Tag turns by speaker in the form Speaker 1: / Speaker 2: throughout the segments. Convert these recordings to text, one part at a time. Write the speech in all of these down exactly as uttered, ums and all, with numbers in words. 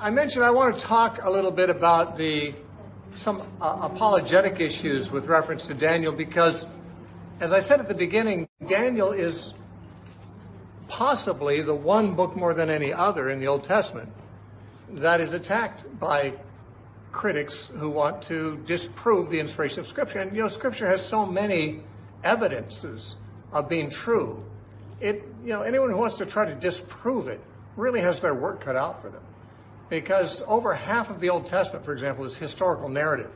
Speaker 1: I mentioned I want to talk a little bit about the some uh, apologetic issues with reference to Daniel because, as I said at the beginning, Daniel is possibly the one book more than any other in the Old Testament that is attacked by critics who want to disprove the inspiration of Scripture. And, you know, Scripture has so many evidences of being true. It, you know, anyone who wants to try to disprove it really has their work cut out for them. Because over half of the Old Testament, for example, is historical narrative,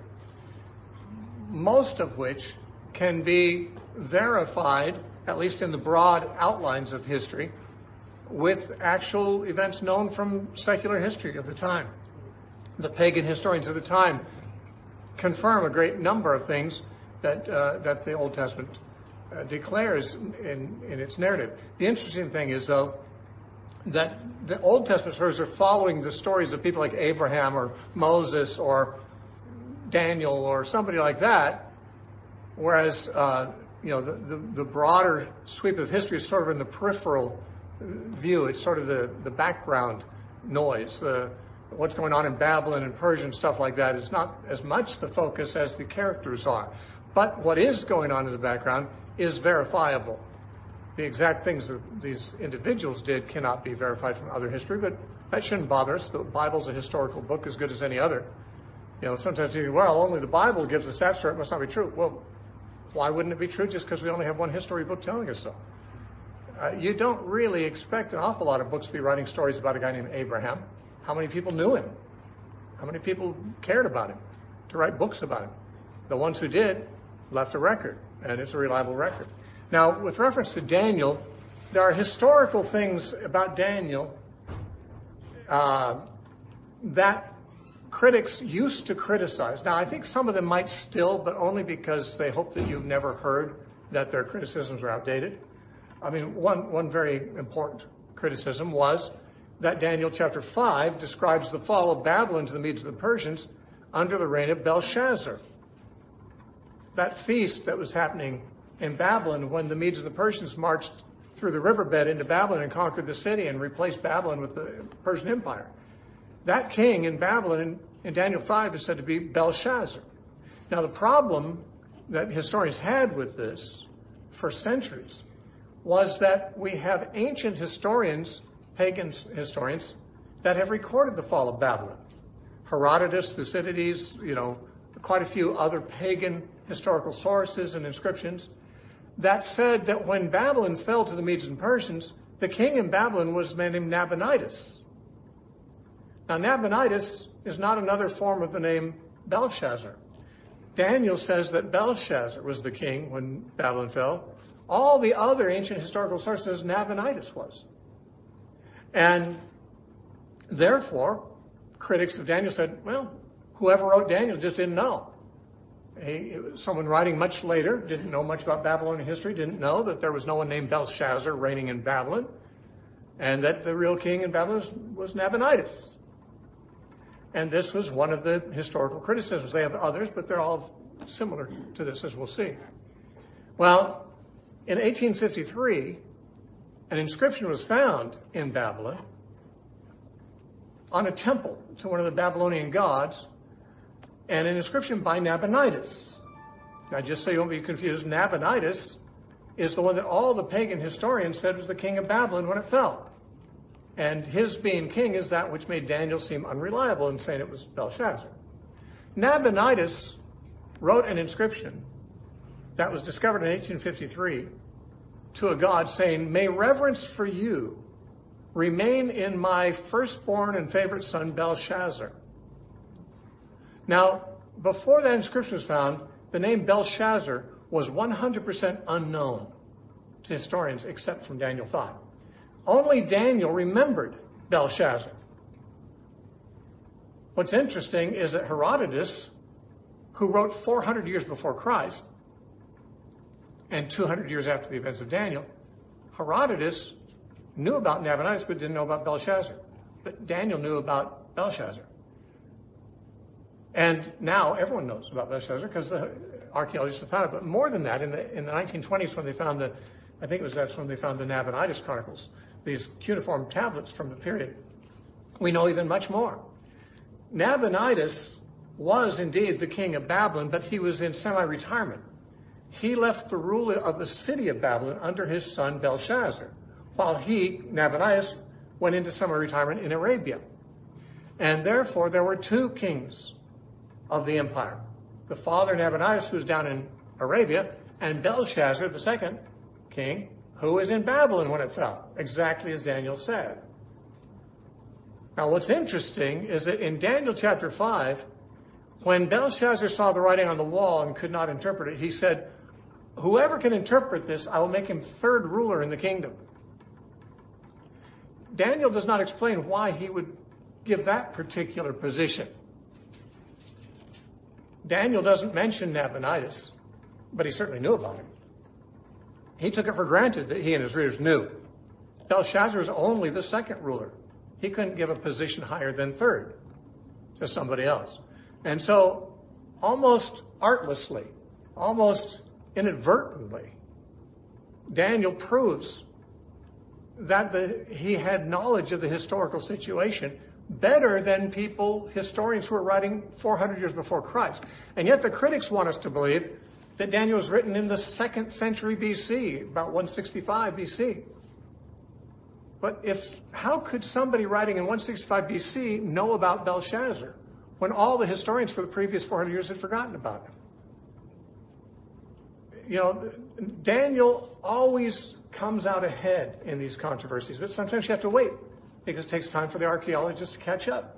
Speaker 1: most of which can be verified, at least in the broad outlines of history, with actual events known from secular history of the time. The pagan historians of the time confirm a great number of things that uh, that the Old Testament uh, declares in, in its narrative. The interesting thing is, though, that the Old Testament stories are following the stories of people like Abraham or Moses or Daniel or somebody like that, whereas uh, you know the, the, the broader sweep of history is sort of in the peripheral view. It's sort of the, the background noise. The, what's going on in Babylon and Persia and stuff like that is not as much the focus as the characters are. But what is going on in the background is verifiable. The exact things that these individuals did cannot be verified from other history, but that shouldn't bother us. The Bible's a historical book as good as any other. You know, sometimes you think, well, only the Bible gives us that story. It must not be true. Well, why wouldn't it be true just because we only have one history book telling us so? Uh, you don't really expect an awful lot of books to be writing stories about a guy named Abraham. How many people knew him? How many people cared about him to write books about him? The ones who did left a record, and it's a reliable record. Now, with reference to Daniel, there are historical things about Daniel uh, that critics used to criticize. Now, I think some of them might still, but only because they hope that you've never heard that their criticisms are outdated. I mean, one, one very important criticism was that Daniel chapter five describes the fall of Babylon to the Medes and the Persians under the reign of Belshazzar. That feast that was happening in Babylon when the Medes and the Persians marched through the riverbed into Babylon and conquered the city and replaced Babylon with the Persian Empire. That king in Babylon in, in Daniel five is said to be Belshazzar. Now, the problem that historians had with this for centuries was that we have ancient historians, pagan historians, that have recorded the fall of Babylon. Herodotus, Thucydides, you know, quite a few other pagan historical sources and inscriptions that said that when Babylon fell to the Medes and Persians, the king in Babylon was a man named Nabonidus. Now, Nabonidus is not another form of the name Belshazzar. Daniel says that Belshazzar was the king when Babylon fell. All the other ancient historical sources, Nabonidus was. And therefore, critics of Daniel said, well, whoever wrote Daniel just didn't know. He, someone writing much later didn't know much about Babylonian history, didn't know that there was no one named Belshazzar reigning in Babylon, and that the real king in Babylon was, was Nabonidus. And this was one of the historical criticisms. They have others, but they're all similar to this, as we'll see. Well, in eighteen fifty-three, an inscription was found in Babylon on a temple to one of the Babylonian gods, and an inscription by Nabonidus. Now, just so you won't be confused, Nabonidus is the one that all the pagan historians said was the king of Babylon when it fell. And his being king is that which made Daniel seem unreliable in saying it was Belshazzar. Nabonidus wrote an inscription that was discovered in eighteen fifty-three to a god saying, "May reverence for you remain in my firstborn and favorite son Belshazzar." Now, before that inscription was found, the name Belshazzar was one hundred percent unknown to historians except from Daniel five. Only Daniel remembered Belshazzar. What's interesting is that Herodotus, who wrote four hundred years before Christ and two hundred years after the events of Daniel, Herodotus knew about Nabonidus but didn't know about Belshazzar. But Daniel knew about Belshazzar. And now everyone knows about Belshazzar because the archaeologists have found it. But more than that, in the in the nineteen twenties when they found the, I think it was that's when they found the Nabonidus Chronicles, these cuneiform tablets from the period, we know even much more. Nabonidus was indeed the king of Babylon, but he was in semi-retirement. He left the rule of the city of Babylon under his son Belshazzar, while he, Nabonidus, went into semi-retirement in Arabia. And therefore, there were two kings of the empire. The father, Nabonidus, who was down in Arabia, and Belshazzar, the second king, who was in Babylon when it fell, exactly as Daniel said. Now, what's interesting is that in Daniel chapter five, when Belshazzar saw the writing on the wall and could not interpret it, he said, "Whoever can interpret this, I will make him third ruler in the kingdom." Daniel does not explain why he would give that particular position. Daniel doesn't mention Nabonidus, but he certainly knew about him. He took it for granted that he and his readers knew. Belshazzar was only the second ruler. He couldn't give a position higher than third to somebody else. And so, almost artlessly, almost inadvertently, Daniel proves that the, he had knowledge of the historical situation better than people, historians who were writing four hundred years before Christ. And yet the critics want us to believe that Daniel was written in the second century B C, about one sixty-five B C. But if, how could somebody writing in one sixty-five B C know about Belshazzar when all the historians for the previous four hundred years had forgotten about him? You know, Daniel always comes out ahead in these controversies, but sometimes you have to wait because it takes time for the archaeologists to catch up.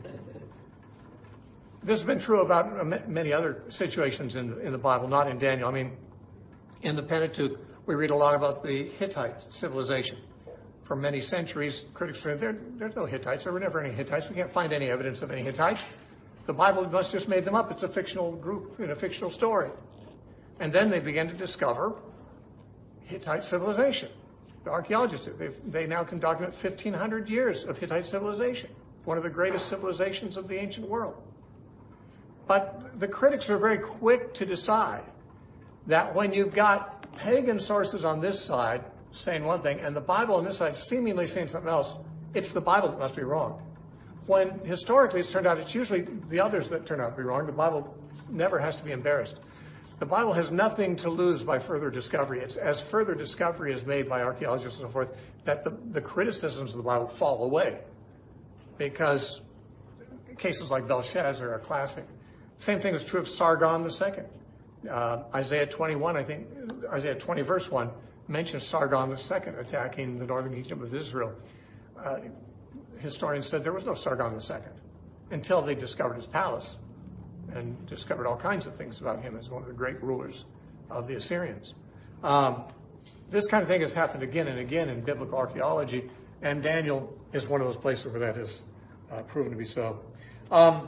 Speaker 1: This has been true about many other situations in, in the Bible, not in Daniel. I mean, in the Pentateuch, we read a lot about the Hittite civilization. For many centuries, critics said, there, there's no Hittites. There were never any Hittites. We can't find any evidence of any Hittites. The Bible must just made them up. It's a fictional group in a fictional story. And then they began to discover Hittite civilization. The archaeologists, they now can document fifteen hundred years of Hittite civilization, one of the greatest civilizations of the ancient world. But the critics are very quick to decide that when you've got pagan sources on this side saying one thing and the Bible on this side seemingly saying something else, it's the Bible that must be wrong. When historically it's turned out it's usually the others that turn out to be wrong. The Bible never has to be embarrassed. The Bible has nothing to lose by further discovery. It's as further discovery is made by archaeologists and so forth that the, the criticisms of the Bible fall away, because cases like Belshazzar are classic. Same thing is true of Sargon the Second. Uh, Isaiah twenty-one, I think, Isaiah twenty verse one mentions Sargon the Second attacking the northern kingdom of Israel. Uh, historians said there was no Sargon the Second until they discovered his palace and discovered all kinds of things about him as one of the great rulers of the Assyrians. Um, this kind of thing has happened again and again in biblical archaeology, and Daniel is one of those places where that has uh, proven to be so. Um,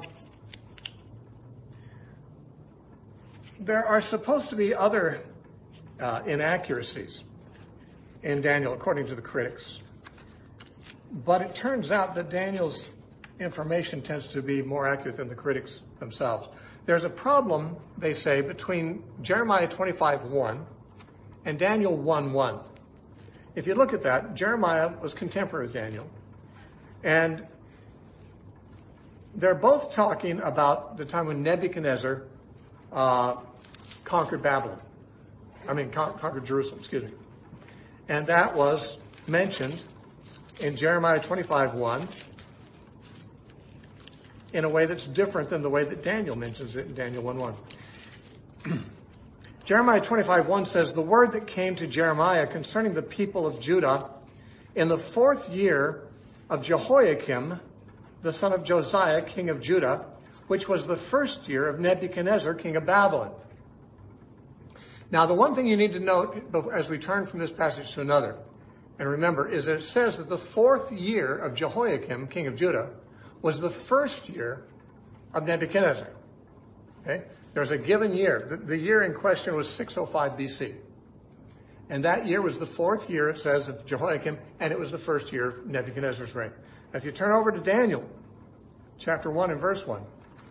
Speaker 1: there are supposed to be other uh, inaccuracies in Daniel, according to the critics. But it turns out that Daniel's information tends to be more accurate than the critics themselves. There's a problem, they say, between Jeremiah twenty-five one and Daniel one one. If you look at that, Jeremiah was contemporary with Daniel, and they're both talking about the time when Nebuchadnezzar uh, conquered Babylon. I mean, con- conquered Jerusalem, excuse me. And that was mentioned in Jeremiah twenty-five one in a way that's different than the way that Daniel mentions it in Daniel one one. Jeremiah twenty-five one says, "The word that came to Jeremiah concerning the people of Judah in the fourth year of Jehoiakim, the son of Josiah, king of Judah, which was the first year of Nebuchadnezzar, king of Babylon." Now, the one thing you need to note as we turn from this passage to another, and remember, is that it says that the fourth year of Jehoiakim, king of Judah, was the first year of Nebuchadnezzar. Okay? There's a given year. The, the year in question was six oh five B C. And that year was the fourth year, it says, of Jehoiakim, and it was the first year of Nebuchadnezzar's reign. Now, if you turn over to Daniel, chapter one and verse one,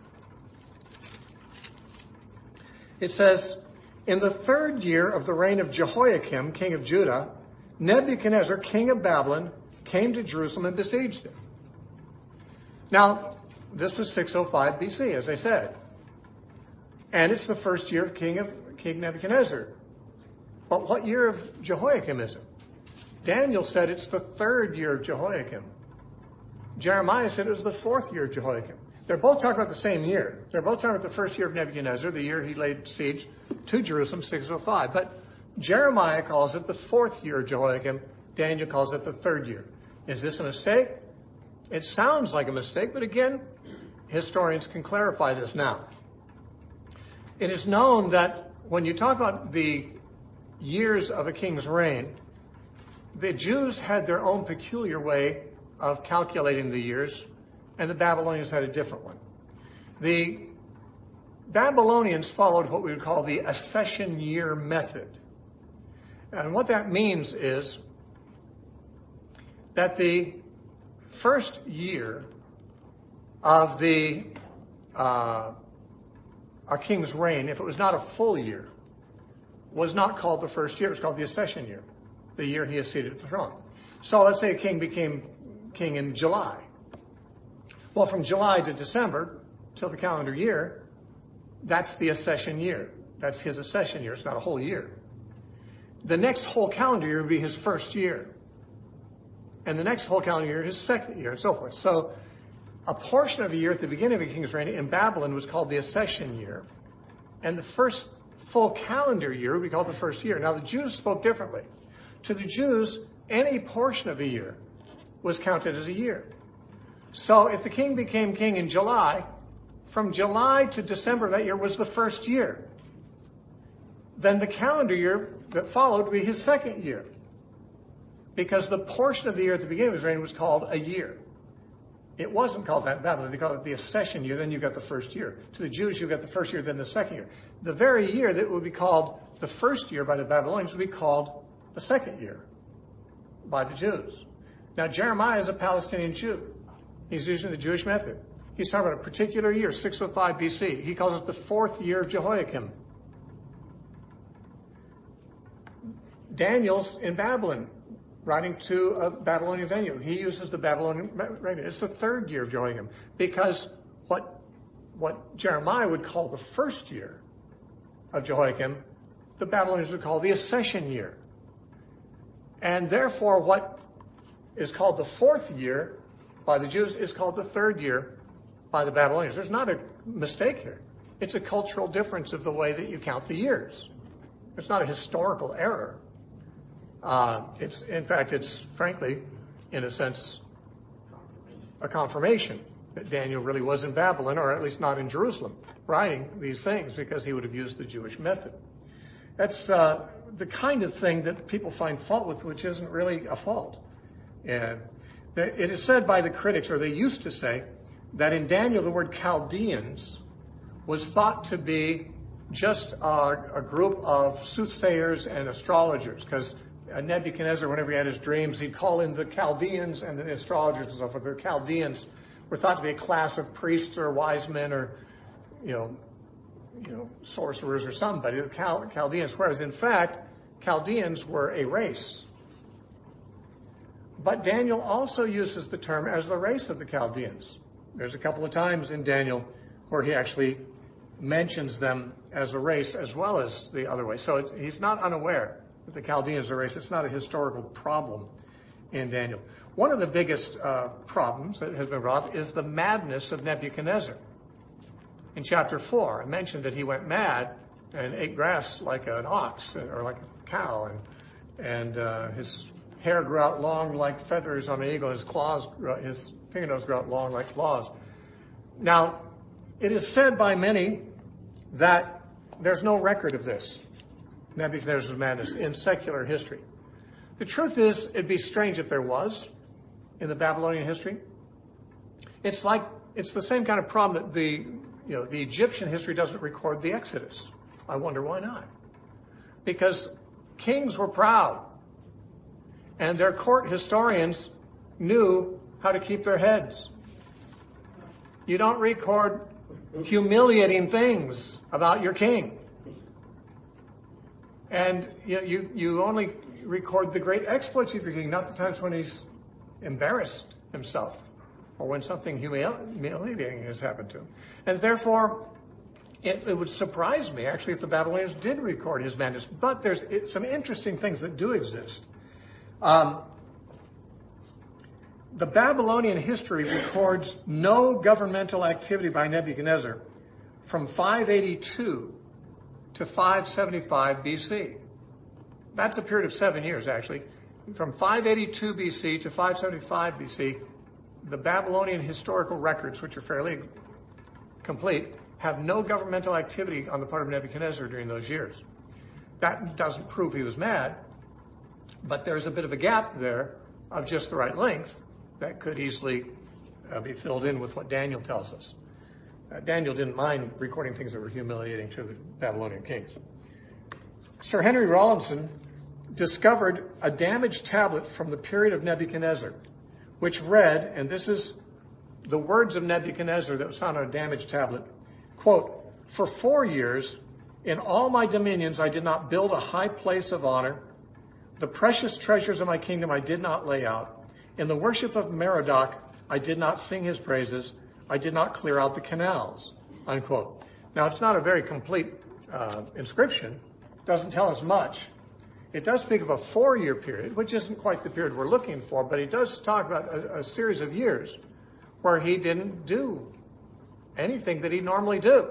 Speaker 1: it says, "In the third year of the reign of Jehoiakim, king of Judah, Nebuchadnezzar, king of Babylon, came to Jerusalem and besieged it." Now, This was six oh five B C, as I said. And it's the first year of King of King Nebuchadnezzar. But what year of Jehoiakim is it? Daniel said it's the third year of Jehoiakim. Jeremiah said it was the fourth year of Jehoiakim. They're both talking about the same year. They're both talking about the first year of Nebuchadnezzar, the year he laid siege to Jerusalem, six oh five. But Jeremiah calls it the fourth year of Jehoiakim. Daniel calls it the third year. Is this a mistake? It sounds like a mistake, but again, historians can clarify this now. It is known that when you talk about the years of a king's reign, the Jews had their own peculiar way of calculating the years, and the Babylonians had a different one. The Babylonians followed what we would call the accession year method. And what that means is that the first year of the uh, a king's reign, if it was not a full year, was not called the first year. It was called the accession year, the year he is seated at the throne. So let's say a king became king in July. Well, from July to December, till the calendar year, that's the accession year. That's his accession year. It's not a whole year. The next whole calendar year would be his first year. And the next whole calendar year, his second year, and so forth. So a portion of a year at the beginning of a king's reign in Babylon was called the accession year. And the first full calendar year would be called the first year. Now, the Jews spoke differently. To the Jews, any portion of a year was counted as a year. So if the king became king in July, from July to December of that year was the first year. Then the calendar year that followed would be his second year. Because the portion of the year at the beginning of his reign was called a year. It wasn't called that in Babylon. They called it the accession year, then you got the first year. To the Jews, you got the first year, then the second year. The very year that would be called the first year by the Babylonians would be called the second year by the Jews. Now, Jeremiah is a Palestinian Jew. He's using the Jewish method. He's talking about a particular year, six oh five B C. He calls it the fourth year of Jehoiakim. Daniel's in Babylon, writing to a Babylonian venue. He uses the Babylonian reign. It's the third year of Jehoiakim, because what what Jeremiah would call the first year of Jehoiakim, the Babylonians would call the accession year. And therefore, what is called the fourth year by the Jews is called the third year by the Babylonians. There's not a mistake here. It's a cultural difference of the way that you count the years. It's not a historical error. Uh, it's, in fact, it's frankly, in a sense, a confirmation that Daniel really was in Babylon, or at least not in Jerusalem, writing these things, because he would have used the Jewish method. That's uh, the kind of thing that people find fault with, which isn't really a fault. And it is said by the critics, or they used to say, that in Daniel the word Chaldeans was thought to be just a, a group of soothsayers and astrologers, because Nebuchadnezzar, whenever he had his dreams, he'd call in the Chaldeans and the astrologers and so forth. The Chaldeans were thought to be a class of priests or wise men or, you know, you know, sorcerers or somebody, the Chal- Chaldeans, whereas in fact, Chaldeans were a race. But Daniel also uses the term as the race of the Chaldeans. There's a couple of times in Daniel where he actually mentions them as a race as well as the other way. So it's, he's not unaware that the Chaldeans are a race. It's not a historical problem in Daniel. One of the biggest uh, problems that has been brought up is the madness of Nebuchadnezzar. In chapter four, I mentioned that he went mad and ate grass like an ox or like a cow, and and uh, his hair grew out long like feathers on an eagle. His claws, grew, his fingernails grew out long like claws. Now, it is said by many that there's no record of this, Nebuchadnezzar's madness, in secular history. The truth is, it'd be strange if there was in the Babylonian history. It's like, it's the same kind of problem that the, you know, the Egyptian history doesn't record the Exodus. I wonder why not. Because kings were proud, and their court historians knew how to keep their heads. You don't record humiliating things about your king. And you, you, you only record the great exploits of your king, not the times when he's embarrassed himself or when something humiliating has happened to him. And therefore, it, it would surprise me, actually, if the Babylonians did record his madness. But there's it, some interesting things that do exist. Um, the Babylonian history records no governmental activity by Nebuchadnezzar from five eighty-two to five seventy-five B C. That's a period of seven years, actually. From five eighty-two B C to five seventy-five B C, the Babylonian historical records, which are fairly complete, have no governmental activity on the part of Nebuchadnezzar during those years. That doesn't prove he was mad, but there's a bit of a gap there of just the right length that could easily uh, be filled in with what Daniel tells us. Uh, Daniel didn't mind recording things that were humiliating to the Babylonian kings. Sir Henry Rawlinson discovered a damaged tablet from the period of Nebuchadnezzar, which read, and this is the words of Nebuchadnezzar that was found on a damaged tablet, quote, "For four years, in all my dominions, I did not build a high place of honor. The precious treasures of my kingdom I did not lay out. In the worship of Merodach, I did not sing his praises. I did not clear out the canals," unquote. Now, it's not a very complete uh, inscription. It doesn't tell us much. It does speak of a four-year period, which isn't quite the period we're looking for, but he does talk about a, a series of years where he didn't do anything that he normally do.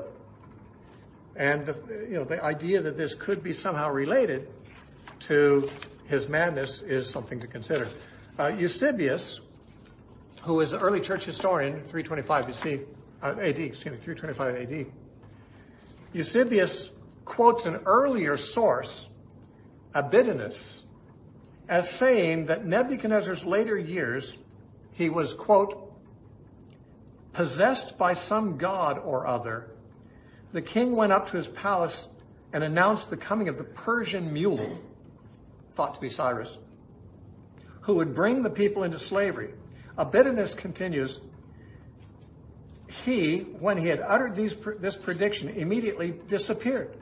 Speaker 1: And the, you know, the idea that this could be somehow related to his madness is something to consider. Uh, Eusebius, who is an early church historian, three twenty-five B C, uh, A D, excuse me, three twenty-five A D, Eusebius quotes an earlier source, Abydos, as saying that Nebuchadnezzar's later years, he was, quote, "possessed by some god or other. The king went up to his palace and announced the coming of the Persian mule," thought to be Cyrus, "who would bring the people into slavery." Abydos continues, "He, when he had uttered these, this prediction, immediately disappeared."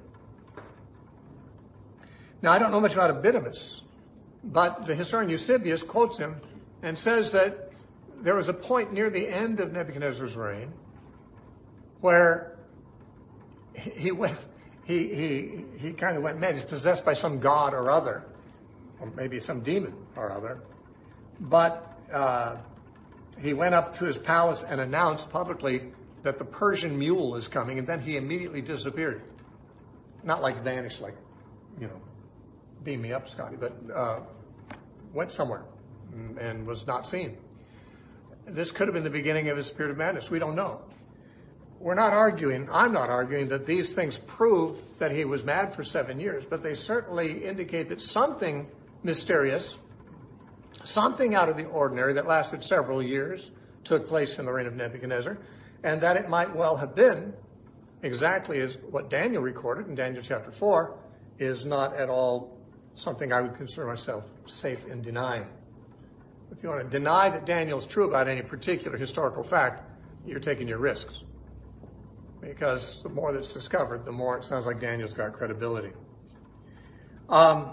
Speaker 1: Now, I don't know much about Abydos, but the historian Eusebius quotes him and says that there was a point near the end of Nebuchadnezzar's reign where he went, he he he kind of went mad. He's possessed by some god or other, or maybe some demon or other. But uh, he went up to his palace and announced publicly that the Persian mule is coming, and then he immediately disappeared. Not like vanished, like, you know, beam me up, Scotty, but uh, went somewhere and was not seen. This could have been the beginning of his period of madness. We don't know. We're not arguing, I'm not arguing that these things prove that he was mad for seven years, but they certainly indicate that something mysterious, something out of the ordinary that lasted several years took place in the reign of Nebuchadnezzar, and that it might well have been exactly as what Daniel recorded in Daniel chapter four is not at all something I would consider myself safe in denying. If you want to deny that Daniel is true about any particular historical fact, you're taking your risks. Because the more that's discovered, the more it sounds like Daniel's got credibility. Um,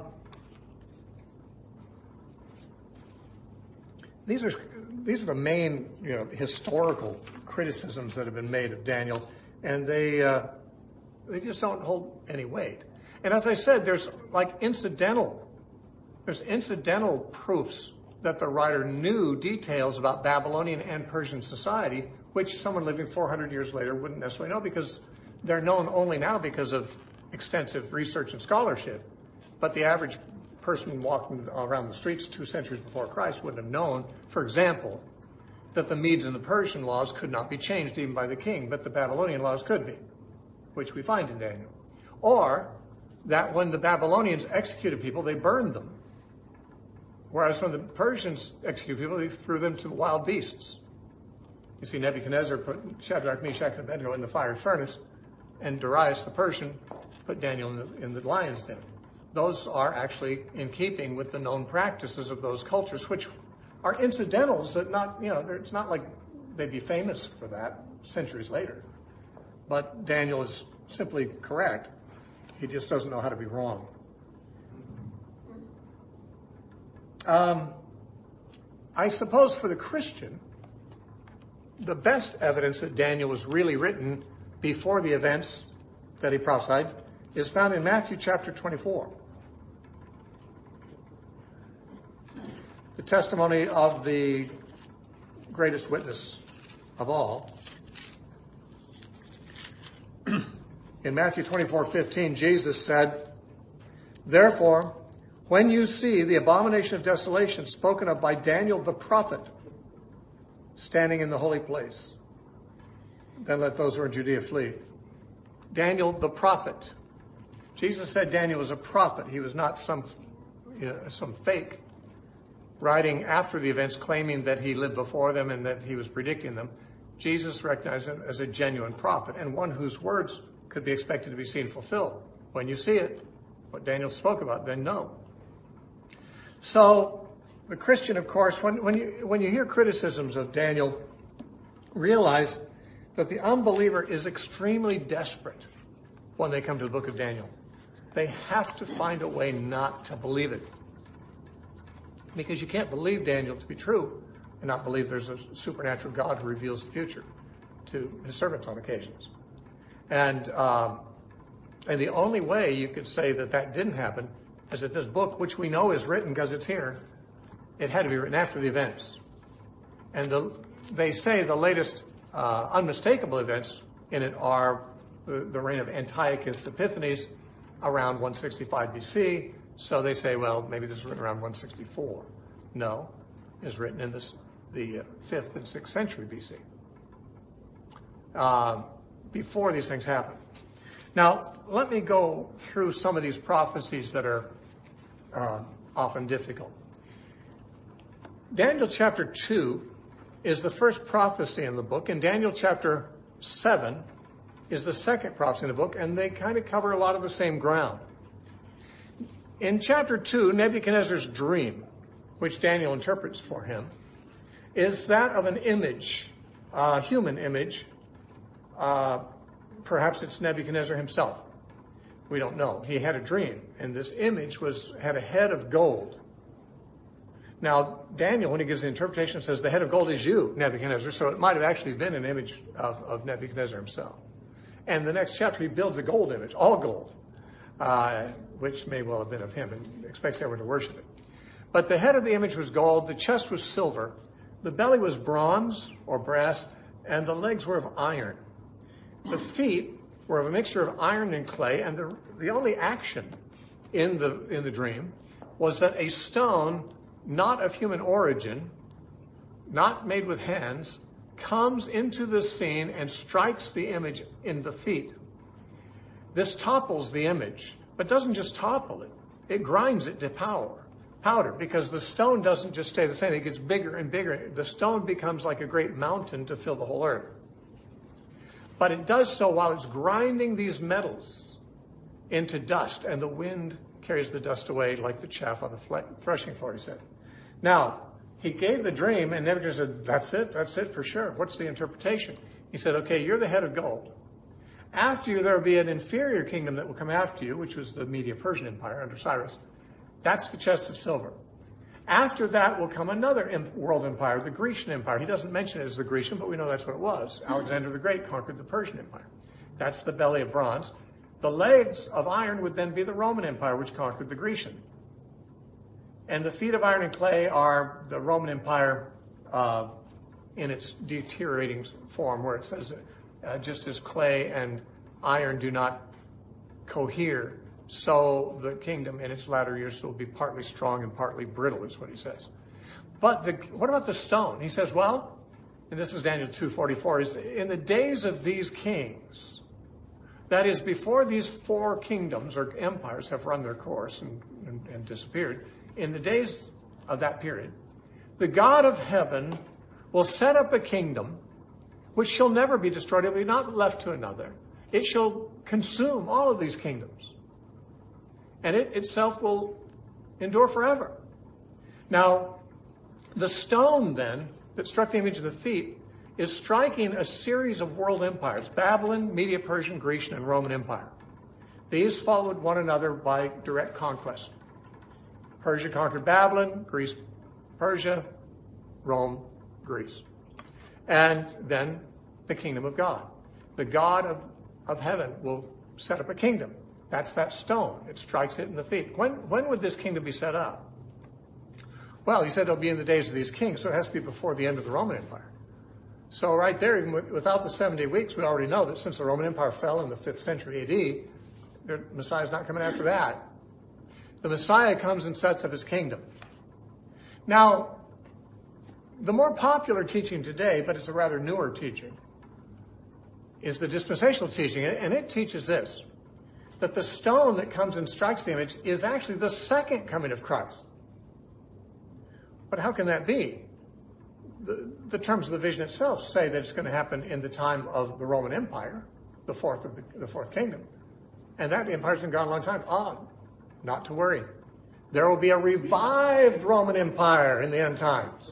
Speaker 1: these are these are the main, you know, historical criticisms that have been made of Daniel, and they uh, they just don't hold any weight. And as I said, there's like incidental, there's incidental proofs that the writer knew details about Babylonian and Persian society, which someone living four hundred years later wouldn't necessarily know, because they're known only now because of extensive research and scholarship. But the average person walking around the streets two centuries before Christ wouldn't have known, for example, that the Medes and the Persian laws could not be changed even by the king, but the Babylonian laws could be, which we find in Daniel. Or that when the Babylonians executed people, they burned them. Whereas when the Persians executed people, they threw them to wild beasts. You see, Nebuchadnezzar put Shadrach, Meshach, and Abednego in the fiery furnace, and Darius the Persian put Daniel in the, in the lion's den. Those are actually in keeping with the known practices of those cultures, which are incidentals that not, you know, it's not like they'd be famous for that centuries later. But Daniel is simply correct. He just doesn't know how to be wrong. Um, I suppose for the Christian, the best evidence that Daniel was really written before the events that he prophesied is found in Matthew chapter twenty-four. The testimony of the greatest witness of all. In Matthew twenty-four fifteen, Jesus said, "Therefore, when you see the abomination of desolation spoken of by Daniel the prophet standing in the holy place, then let those who are in Judea flee." Daniel the prophet. Jesus said Daniel was a prophet. He was not some, you know, some fake writing after the events claiming that he lived before them and that he was predicting them. Jesus recognized him as a genuine prophet and one whose words could be expected to be seen fulfilled. When you see it, what Daniel spoke about, then know. So the Christian, of course, when, when you when you hear criticisms of Daniel, realize that the unbeliever is extremely desperate when they come to the book of Daniel. They have to find a way not to believe it. Because you can't believe Daniel to be true and not believe there's a supernatural God who reveals the future to his servants on occasions. And um, and the only way you could say that that didn't happen is that this book, which we know is written because it's here, it had to be written after the events. And the, they say the latest uh, unmistakable events in it are the, the reign of Antiochus Epiphanes around one sixty-five B C. So they say, well, maybe this is written around one sixty-four. No, it's written in this, the fifth and sixth century B C. Uh, before these things happen. Now, let me go through some of these prophecies that are uh, often difficult. Daniel chapter two is the first prophecy in the book, and Daniel chapter seven is the second prophecy in the book, and they kind of cover a lot of the same ground. In chapter two, Nebuchadnezzar's dream, which Daniel interprets for him, is that of an image, a human image. Uh, perhaps it's Nebuchadnezzar himself. We don't know. He had a dream, and this image was had a head of gold. Now, Daniel, when he gives the interpretation, says the head of gold is you, Nebuchadnezzar, so it might have actually been an image of, of Nebuchadnezzar himself. And the next chapter, he builds a gold image, all gold, uh, which may well have been of him, and expects everyone to worship it. But the head of the image was gold, the chest was silver, the belly was bronze or brass, and the legs were of iron. The feet were of a mixture of iron and clay, and the, the only action in the in the dream was that a stone, not of human origin, not made with hands, comes into the scene and strikes the image in the feet. This topples the image, but doesn't just topple it. It grinds it to powder, powder, because the stone doesn't just stay the same. It gets bigger and bigger. The stone becomes like a great mountain to fill the whole earth. But it does so while it's grinding these metals into dust, and the wind carries the dust away like the chaff on the threshing floor, he said. Now, he gave the dream, and Nebuchadnezzar said, that's it, that's it for sure. What's the interpretation? He said, okay, you're the head of gold. After you, there will be an inferior kingdom that will come after you, which was the Medo-Persian Empire under Cyrus. That's the chest of silver. After that will come another world empire, the Grecian Empire. He doesn't mention it as the Grecian, but we know that's what it was. Alexander the Great conquered the Persian Empire. That's the belly of bronze. The legs of iron would then be the Roman Empire, which conquered the Grecian. And the feet of iron and clay are the Roman Empire uh, in its deteriorating form, where it says, uh, just as clay and iron do not cohere, so the kingdom in its latter years will be partly strong and partly brittle, is what he says. But the, what about the stone? He says, well, and this is Daniel two forty-four, is in the days of these kings, that is, before these four kingdoms or empires have run their course and, and, and disappeared, in the days of that period, the God of heaven will set up a kingdom which shall never be destroyed. It will be not left to another. It shall consume all of these kingdoms. And it itself will endure forever. Now, the stone then that struck the image of the feet is striking a series of world empires, Babylon, Medo-Persian, Grecian, and Roman Empire. These followed one another by direct conquest. Persia conquered Babylon, Greece, Persia, Rome, Greece. And then the kingdom of God. The God of, of heaven will set up a kingdom. That's that stone. It strikes it in the feet. When, when would this kingdom be set up? Well, he said it'll be in the days of these kings, so it has to be before the end of the Roman Empire. So right there, even without the seventy weeks, we already know that since the Roman Empire fell in the fifth century A D, the Messiah's not coming after that. The Messiah comes and sets up his kingdom. Now, the more popular teaching today, but it's a rather newer teaching, is the dispensational teaching, and it teaches this, that the stone that comes and strikes the image is actually the second coming of Christ. But how can that be? The, the terms of the vision itself say that it's going to happen in the time of the Roman Empire, the fourth of the, the fourth kingdom. And that empire's been gone a long time. Ah, not to worry. There will be a revived Roman Empire in the end times.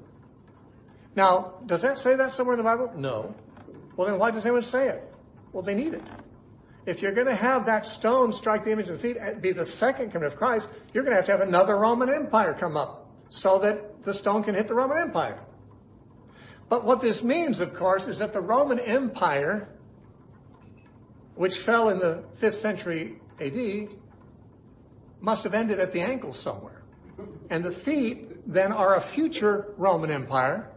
Speaker 1: Now, does that say that somewhere in the Bible? No. Well, then why does anyone say it? Well, they need it. If you're going to have that stone strike the image of the feet and be the second coming of Christ, you're going to have to have another Roman Empire come up so that the stone can hit the Roman Empire. But what this means, of course, is that the Roman Empire, which fell in the fifth century A D, must have ended at the ankles somewhere. And the feet then are a future Roman Empire,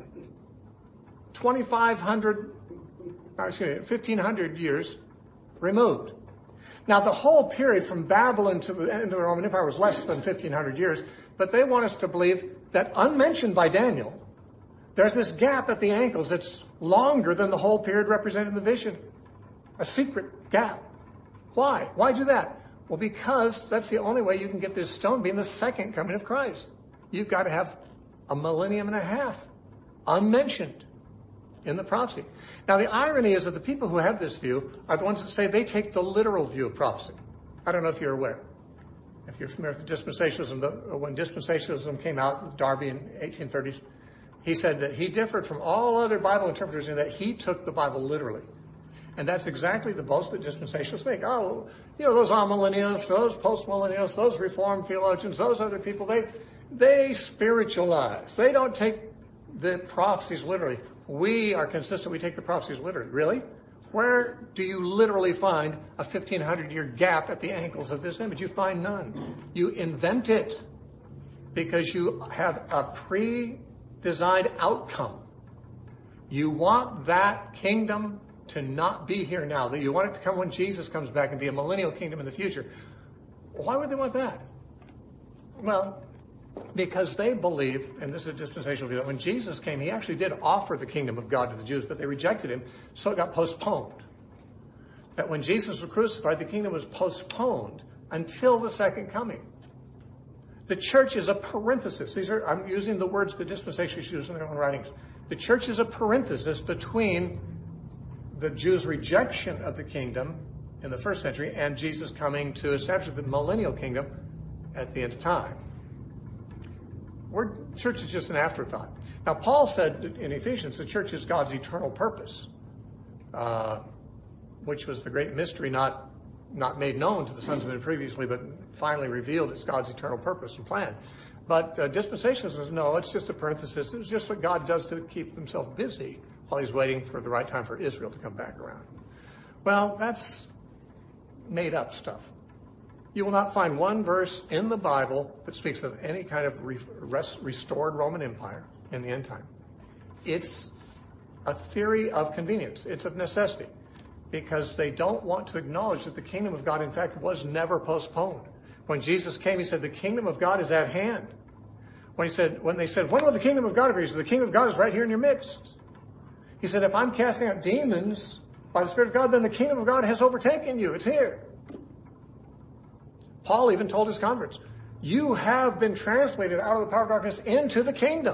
Speaker 1: twenty-five hundred, excuse me, fifteen hundred years removed. Now, the whole period from Babylon to the end of the Roman Empire was less than fifteen hundred years, but they want us to believe that, unmentioned by Daniel, there's this gap at the ankles that's longer than the whole period represented in the vision. A secret gap. Why? Why do that? Well, because that's the only way you can get this stone being the second coming of Christ. You've got to have a millennium and a half unmentioned in the prophecy. Now, the irony is that the people who have this view are the ones that say they take the literal view of prophecy. I don't know if you're aware. If you're familiar with dispensationalism, the, when dispensationalism came out, Darby in eighteen thirties, he said that he differed from all other Bible interpreters in that he took the Bible literally. And that's exactly the boast that dispensationalists make. Oh, you know, those amillennialists, those postmillennialists, those Reformed theologians, those other people, they they spiritualize. They don't take the prophecies literally. We are consistent. We take the prophecies literally. Really? Where do you literally find a fifteen hundred year gap at the ankles of this image? You find none. You invent it because you have a pre-designed outcome. You want that kingdom to not be here now, that you want it to come when Jesus comes back and be a millennial kingdom in the future. Why would they want that? Well, because they believe, and this is a dispensational view, that when Jesus came, he actually did offer the kingdom of God to the Jews, but they rejected him, so it got postponed. That when Jesus was crucified, the kingdom was postponed until the second coming. The church is a parenthesis. These are, I'm using the words the dispensationalists use in their own writings. The church is a parenthesis between the Jews' rejection of the kingdom in the first century and Jesus coming to establish the millennial kingdom at the end of time. We're, church is just an afterthought. Now, Paul said in Ephesians, the church is God's eternal purpose, uh, which was the great mystery not, not made known to the sons of men previously, but finally revealed as God's eternal purpose and plan. But uh, dispensationalism says, no, it's just a parenthesis. It's just what God does to keep himself busy while he's waiting for the right time for Israel to come back around. Well, that's made up stuff. You will not find one verse in the Bible that speaks of any kind of re- rest, restored Roman Empire in the end time. It's a theory of convenience. It's of necessity, because they don't want to acknowledge that the kingdom of God, in fact, was never postponed. When Jesus came, he said, the kingdom of God is at hand. When he said, when they said, when will the kingdom of God appear? He said, the kingdom of God is right here in your midst. He said, if I'm casting out demons by the Spirit of God, then the kingdom of God has overtaken you. It's here. Paul even told his converts, you have been translated out of the power of darkness into the kingdom.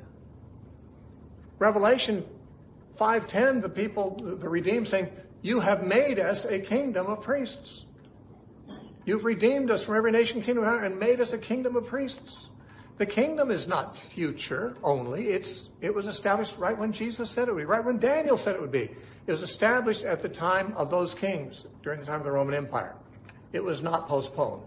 Speaker 1: Revelation five ten, the people, the redeemed, saying, you have made us a kingdom of priests. You've redeemed us from every nation, kingdom, and made us a kingdom of priests. The kingdom is not future only. It's it was established right when Jesus said it would be, right when Daniel said it would be. It was established at the time of those kings, during the time of the Roman Empire. It was not postponed.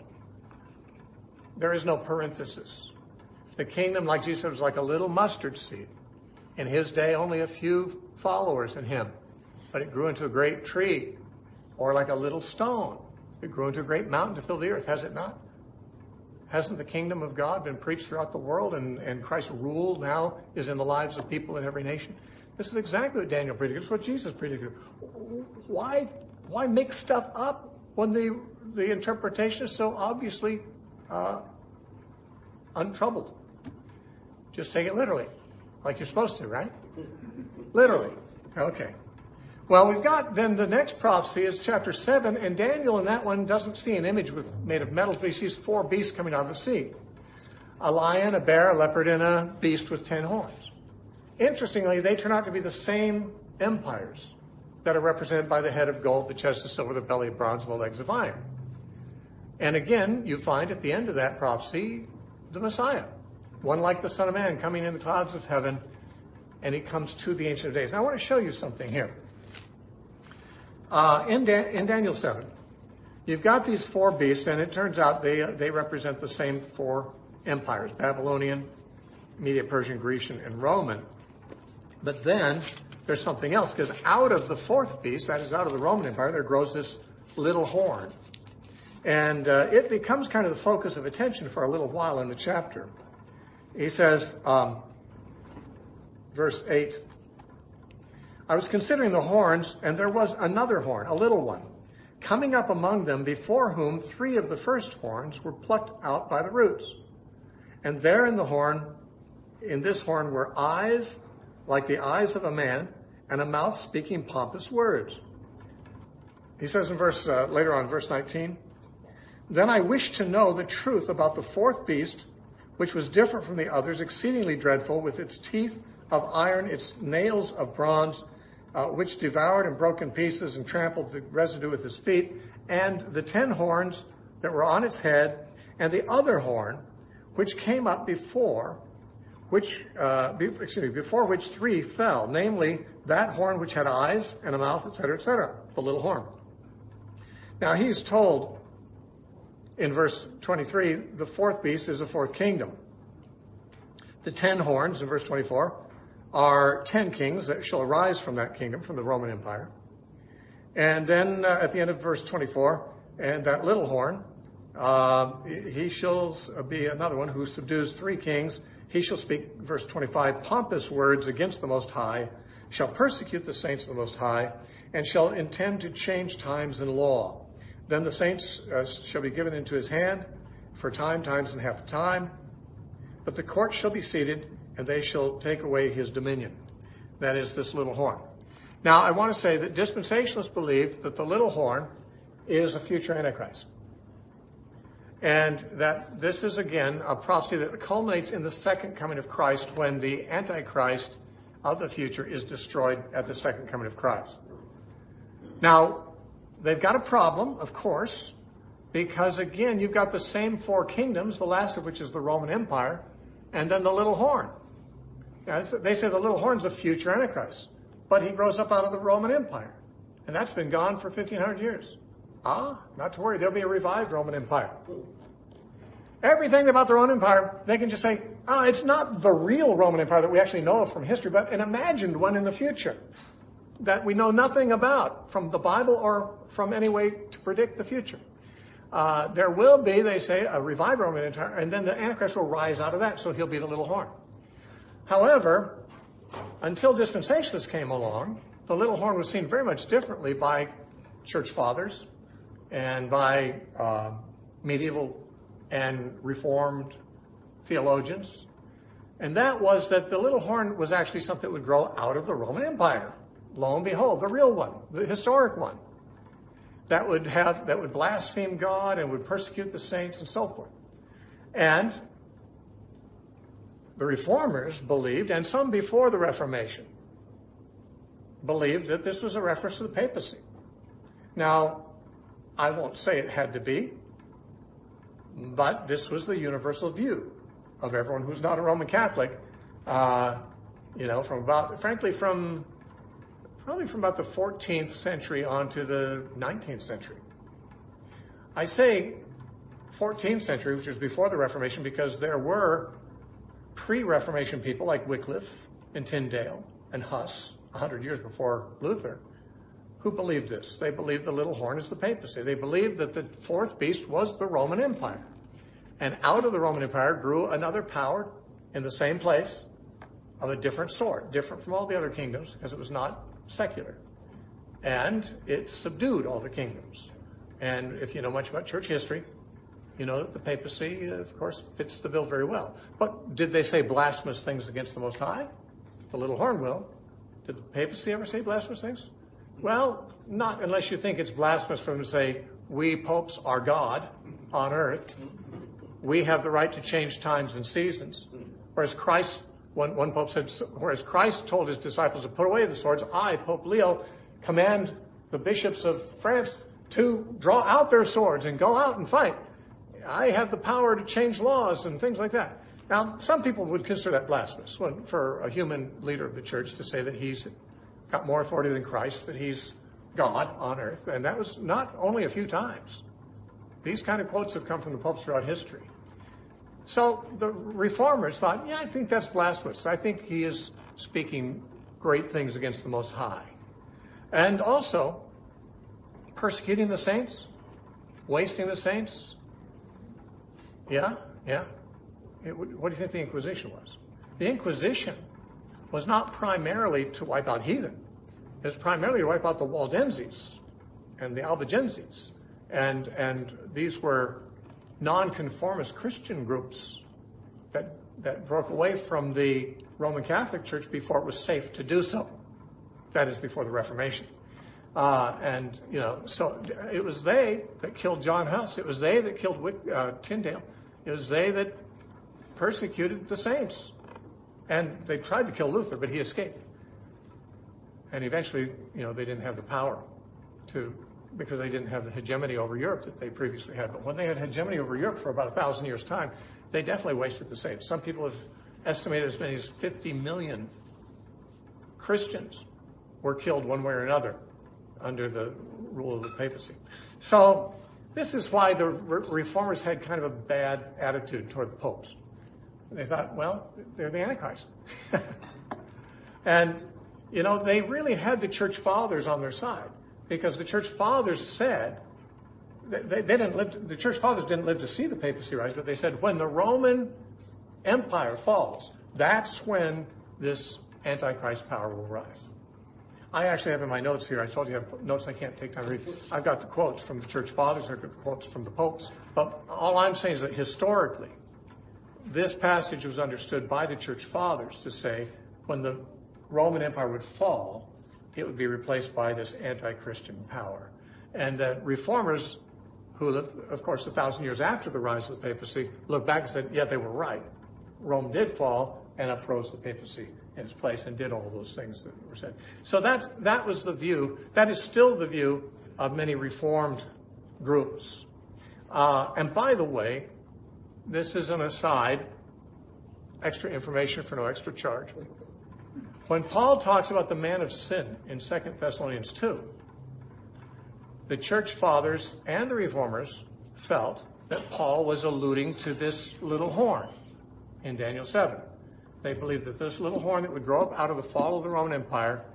Speaker 1: There is no parenthesis. The kingdom, like Jesus said, was like a little mustard seed. In his day, only a few followers in him. But it grew into a great tree, or like a little stone. It grew into a great mountain to fill the earth, has it not? Hasn't the kingdom of God been preached throughout the world, and, and Christ's rule now is in the lives of people in every nation? This is exactly what Daniel predicted. It's what Jesus predicted. Why, why mix stuff up when the, the interpretation is so obviously uh, untroubled? Just take it literally, like you're supposed to, right? Literally. Okay. Well, we've got then the next prophecy is chapter seven, and Daniel in that one doesn't see an image with, made of metal, but he sees four beasts coming out of the sea. A lion, a bear, a leopard, and a beast with ten horns. Interestingly, they turn out to be the same empires that are represented by the head of gold, the chest of silver, the belly of bronze, and the legs of iron. And again, you find at the end of that prophecy, the Messiah, one like the Son of Man, coming in the clouds of heaven, and he comes to the Ancient of Days. Now, I want to show you something here. Uh, in, da- in Daniel seven, you've got these four beasts, and it turns out they they represent the same four empires: Babylonian, Medo-Persian, Grecian, and Roman. But then there's something else, because out of the fourth beast, that is out of the Roman Empire, there grows this little horn. And uh, it becomes kind of the focus of attention for a little while in the chapter. He says, um, verse eight, I was considering the horns, and there was another horn, a little one, coming up among them, before whom three of the first horns were plucked out by the roots. And there in the horn, in this horn were eyes like the eyes of a man, and a mouth speaking pompous words. He says in verse uh, later on, verse nineteen, then I wished to know the truth about the fourth beast, which was different from the others, exceedingly dreadful, with its teeth of iron, its nails of bronze, uh, which devoured and broke in pieces and trampled the residue with his feet, and the ten horns that were on its head, and the other horn, which came up before, which uh, be, excuse me, before which three fell, namely that horn which had eyes and a mouth, et cetera, et cetera, the little horn. Now he's told in verse twenty-three, the fourth beast is a fourth kingdom. The ten horns in verse twenty-four are ten kings that shall arise from that kingdom, from the Roman Empire. And then uh, at the end of verse twenty-four, and that little horn, uh, he shall be another one who subdues three kings. He shall speak, verse twenty-five, pompous words against the Most High, shall persecute the saints of the Most High, and shall intend to change times and law. Then the saints uh, shall be given into his hand for time, times, and half a time. But the court shall be seated, and they shall take away his dominion. That is this little horn. Now, I want to say that dispensationalists believe that the little horn is a future Antichrist. And that this is, again, a prophecy that culminates in the second coming of Christ, when the Antichrist of the future is destroyed at the second coming of Christ. Now, they've got a problem, of course, because, again, you've got the same four kingdoms, the last of which is the Roman Empire, and then the little horn. Now, they say the little horn's a future Antichrist, but he grows up out of the Roman Empire, and that's been gone for fifteen hundred years. Ah, not to worry, there'll be a revived Roman Empire. Everything about the Roman Empire, they can just say, oh, it's not the real Roman Empire that we actually know of from history, but an imagined one in the future that we know nothing about from the Bible or from any way to predict the future. Uh, there will be, they say, a revived Roman Empire, and then the Antichrist will rise out of that, so he'll be the little horn. However, until dispensationalists came along, the little horn was seen very much differently by church fathers and by uh, medieval and Reformed theologians. And that was that the little horn was actually something that would grow out of the Roman Empire. Lo and behold, the real one, the historic one, that would have, that would blaspheme God and would persecute the saints and so forth. And the Reformers believed, and some before the Reformation, believed that this was a reference to the papacy. Now, I won't say it had to be, but this was the universal view of everyone who's not a Roman Catholic, uh, you know, from about, frankly, from probably from about the fourteenth century on to the nineteenth century. I say fourteenth century, which was before the Reformation, because there were pre-Reformation people like Wycliffe and Tyndale and Huss, a hundred years before Luther, who believed this. They believed the little horn is the papacy. They believed that the fourth beast was the Roman Empire. And out of the Roman Empire grew another power in the same place of a different sort, different from all the other kingdoms, because it was not secular. And it subdued all the kingdoms. And if you know much about church history, you know that the papacy, of course, fits the bill very well. But did they say blasphemous things against the Most High? The little horn will. Did the papacy ever say blasphemous things? Well, not unless you think it's blasphemous for them to say, we popes are God on earth. We have the right to change times and seasons. Whereas Christ, one, one pope said, whereas Christ told his disciples to put away the swords, I, Pope Leo, command the bishops of France to draw out their swords and go out and fight. I have the power to change laws and things like that. Now, some people would consider that blasphemous when, for a human leader of the church to say that he's got more authority than Christ, that he's God on earth. And that was not only a few times. These kind of quotes have come from the popes throughout history. So the reformers thought, yeah, I think that's blasphemous. I think he is speaking great things against the Most High. And also persecuting the saints, wasting the saints. Yeah, yeah. It, what do you think the Inquisition was? The Inquisition was not primarily to wipe out heathen. It was primarily to wipe out the Waldenses and the Albigenses. And, and these were nonconformist Christian groups that, that broke away from the Roman Catholic Church before it was safe to do so. That is, before the Reformation. Uh, and, you know, so it was they that killed John Huss. It was they that killed Whit, uh, Tyndale. It was they that persecuted the saints. And they tried to kill Luther, but he escaped. And eventually, you know, they didn't have the power to, because they didn't have the hegemony over Europe that they previously had. But when they had hegemony over Europe for about a thousand years' time, they definitely wasted the saints. Some people have estimated as many as fifty million Christians were killed one way or another under the rule of the papacy. So this is why the re- reformers had kind of a bad attitude toward the popes. They thought, well, they're the Antichrist. And, you know, they really had the church fathers on their side, because the church fathers said, they, they didn't live, to, the church fathers didn't live to see the papacy rise, but they said when the Roman Empire falls, that's when this Antichrist power will rise. I actually have in my notes here, I told you I have notes I can't take time to read. I've got the quotes from the church fathers, I've got the quotes from the popes. But all I'm saying is that historically, this passage was understood by the church fathers to say when the Roman Empire would fall, it would be replaced by this anti-Christian power. And that reformers, who lived, of course, a thousand years after the rise of the papacy, looked back and said, yeah, they were right. Rome did fall and uprose the papacy in its place and did all those things that were said. So that's, that was the view. That is still the view of many reformed groups. Uh, and by the way, this is an aside, extra information for no extra charge. When Paul talks about the man of sin in Second Thessalonians two, the church fathers and the reformers felt that Paul was alluding to this little horn in Daniel seven. They believed that this little horn that would grow up out of the fall of the Roman Empire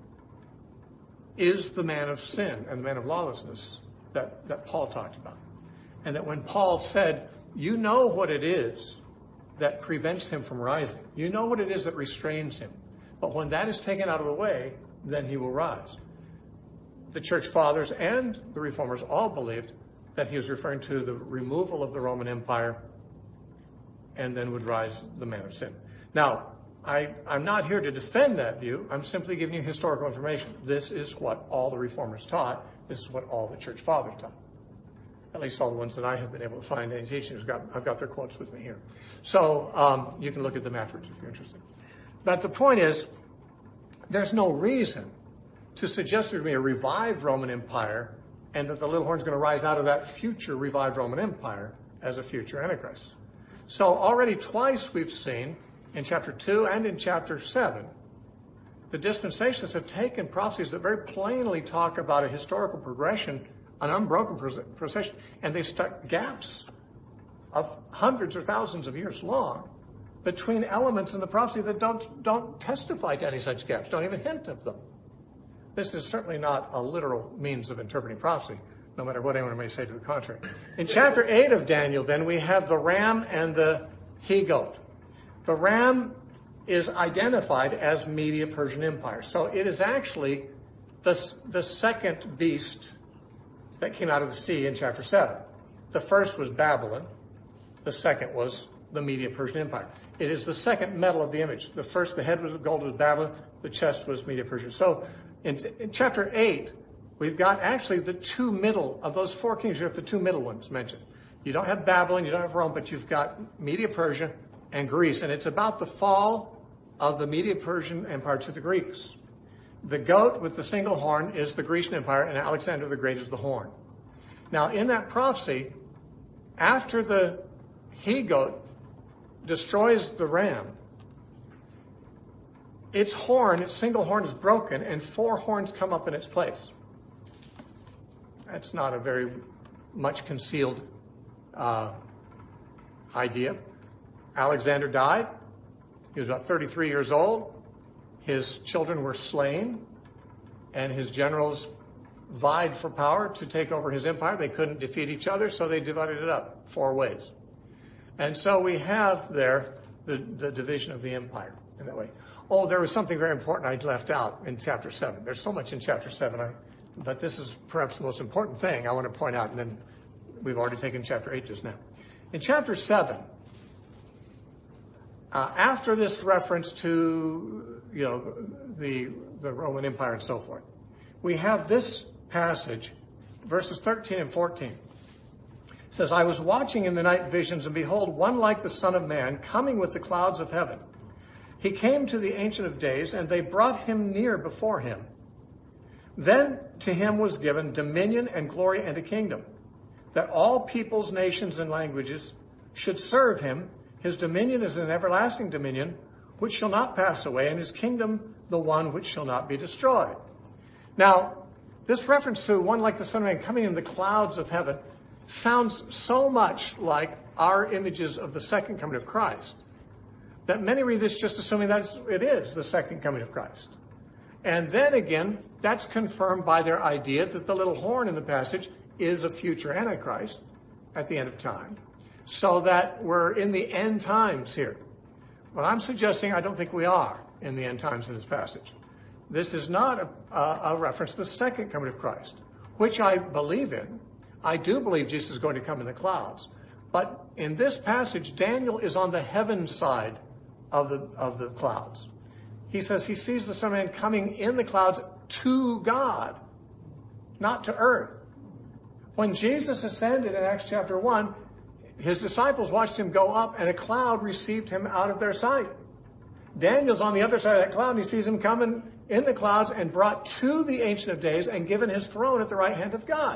Speaker 1: is the man of sin and the man of lawlessness that, that Paul talked about. And that when Paul said, you know what it is that prevents him from rising. You know what it is that restrains him. But when that is taken out of the way, then he will rise. The church fathers and the reformers all believed that he was referring to the removal of the Roman Empire and then would rise the man of sin. Now, I, I'm not here to defend that view. I'm simply giving you historical information. This is what all the reformers taught. This is what all the church fathers taught. At least all the ones that I have been able to find any teaching. I've got, I've got their quotes with me here. So um, you can look at them afterwards if you're interested. But the point is, there's no reason to suggest there's going to be a revived Roman Empire and that the little horn's going to rise out of that future revived Roman Empire as a future Antichrist. So already twice we've seen, in chapter two and in chapter seven, the dispensationalists have taken prophecies that very plainly talk about a historical progression, an unbroken procession, and they've stuck gaps of hundreds or thousands of years long between elements in the prophecy that don't, don't testify to any such gaps, don't even hint of them. This is certainly not a literal means of interpreting prophecy, no matter what anyone may say to the contrary. In chapter eight of Daniel, then, we have the ram and the he-goat. The ram is identified as Media-Persian Empire. So it is actually the, the second beast that came out of the sea in chapter seven. The first was Babylon. The second was the Media-Persian Empire. It is the second metal of the image. The first, the head was gold, was Babylon. The chest was Media-Persia. So in, in chapter eight, we've got actually the two middle of those four kings. You have the two middle ones mentioned. You don't have Babylon, you don't have Rome, but you've got Media-Persia and Greece. And it's about the fall of the Media-Persian Empire to the Greeks. The goat with the single horn is the Grecian Empire, and Alexander the Great is the horn. Now, in that prophecy, after the he-goat destroys the ram, its horn, its single horn, is broken, and four horns come up in its place. That's not a very much concealed uh, idea. Alexander died. He was about thirty-three years old. His children were slain, and his generals vied for power to take over his empire. They couldn't defeat each other, so they divided it up four ways. And so we have there the, the division of the empire in that way. Oh, there was something very important I left out in chapter seven. There's so much in chapter seven, I, but this is perhaps the most important thing I want to point out, and then we've already taken chapter eight just now. In chapter seven, uh, after this reference to, you know, the, the Roman Empire and so forth, we have this passage, verses thirteen and fourteen. It says, I was watching in the night visions, and behold, one like the Son of Man, coming with the clouds of heaven. He came to the Ancient of Days, and they brought him near before him. Then to him was given dominion and glory and a kingdom, that all peoples, nations, and languages should serve him. His dominion is an everlasting dominion, which shall not pass away, and his kingdom the one which shall not be destroyed. Now, this reference to one like the Son of Man coming in the clouds of heaven sounds so much like our images of the second coming of Christ that many read this just assuming that it is the second coming of Christ. And then again, that's confirmed by their idea that the little horn in the passage is a future Antichrist at the end of time, so that we're in the end times here. Well, I'm suggesting I don't think we are in the end times in this passage. This is not a, a, a reference to the second coming of Christ, which I believe in. I do believe Jesus is going to come in the clouds. But in this passage, Daniel is on the heaven side of the, of the clouds. He says he sees the Son of Man coming in the clouds to God, not to earth. When Jesus ascended in Acts chapter one, his disciples watched him go up, and a cloud received him out of their sight. Daniel's on the other side of that cloud, and he sees him coming in the clouds and brought to the Ancient of Days and given his throne at the right hand of God.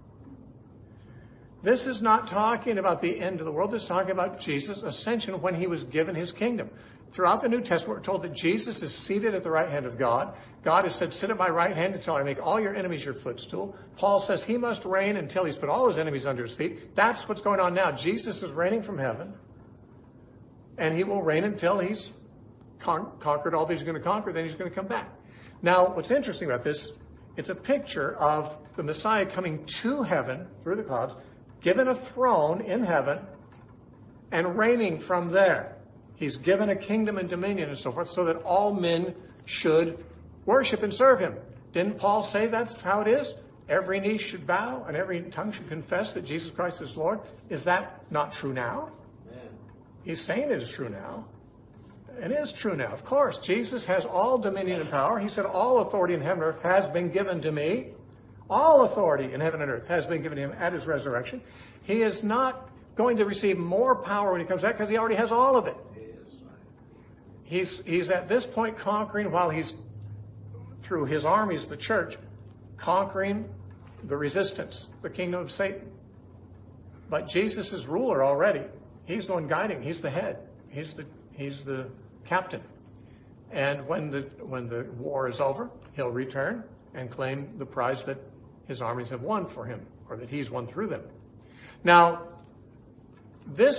Speaker 1: This is not talking about the end of the world. This is talking about Jesus' ascension when he was given his kingdom. Throughout the New Testament, we're told that Jesus is seated at the right hand of God. God has said, sit at my right hand until I make all your enemies your footstool. Paul says he must reign until he's put all his enemies under his feet. That's what's going on now. Jesus is reigning from heaven, and he will reign until he's con- conquered all that he's going to conquer. Then he's going to come back. Now, what's interesting about this, it's a picture of the Messiah coming to heaven through the clouds, given a throne in heaven, and reigning from there. He's given a kingdom and dominion and so forth, so that all men should worship and serve him. Didn't Paul say that's how it is? Every knee should bow and every tongue should confess that Jesus Christ is Lord. Is that not true now? Amen. He's saying it is true now. It is true now. Of course, Jesus has all dominion and power. He said, all authority in heaven and earth has been given to me. All authority in heaven and earth has been given to him at his resurrection. He is not going to receive more power when he comes back because he already has all of it. He's, he's at this point conquering, while he's through his armies, the church, conquering the resistance, the kingdom of Satan. But Jesus is ruler already. He's the one guiding. He's the head. He's the, he's the captain. And when the, when the war is over, he'll return and claim the prize that his armies have won for him, or that he's won through them. Now, this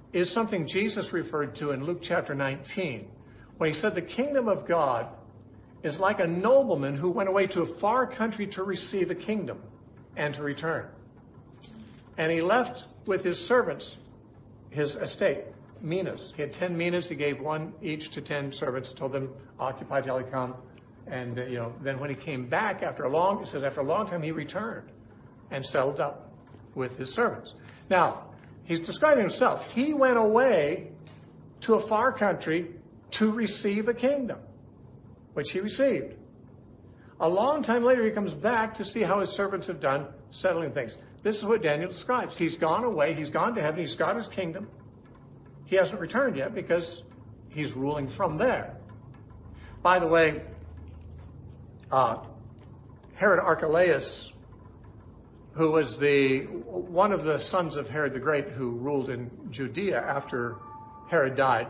Speaker 1: is something Jesus referred to in Luke chapter nineteen, when he said the kingdom of God is like a nobleman who went away to a far country to receive a kingdom and to return. And he left with his servants his estate, minas. He had ten minas. He gave one each to ten servants, told them, occupy till I come. And, uh, you know, then when he came back after a long, it says after a long time, he returned and settled up with his servants. Now, he's describing himself. He went away to a far country to receive a kingdom, which he received. A long time later, he comes back to see how his servants have done settling things. This is what Daniel describes. He's gone away. He's gone to heaven. He's got his kingdom. He hasn't returned yet because he's ruling from there. By the way, uh, Herod Archelaus, who was the one of the sons of Herod the Great who ruled in Judea after Herod died,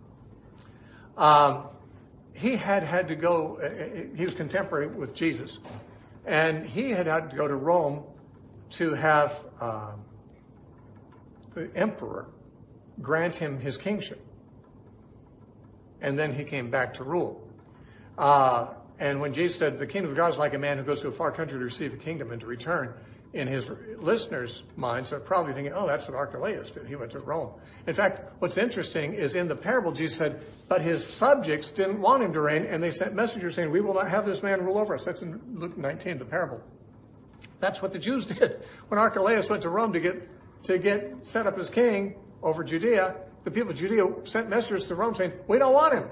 Speaker 1: um, he had had to go, he was contemporary with Jesus, and he had had to go to Rome to have uh, the emperor grant him his kingship. And then he came back to rule. Uh, and when Jesus said the kingdom of God is like a man who goes to a far country to receive a kingdom and to return, in his listeners' minds, they're probably thinking, oh, that's what Archelaus did. He went to Rome. In fact, what's interesting is in the parable, Jesus said, but his subjects didn't want him to reign, and they sent messengers saying, we will not have this man rule over us. That's in Luke nineteen, the parable. That's what the Jews did. When Archelaus went to Rome to get to get set up as king over Judea, the people of Judea sent messengers to Rome saying, we don't want him.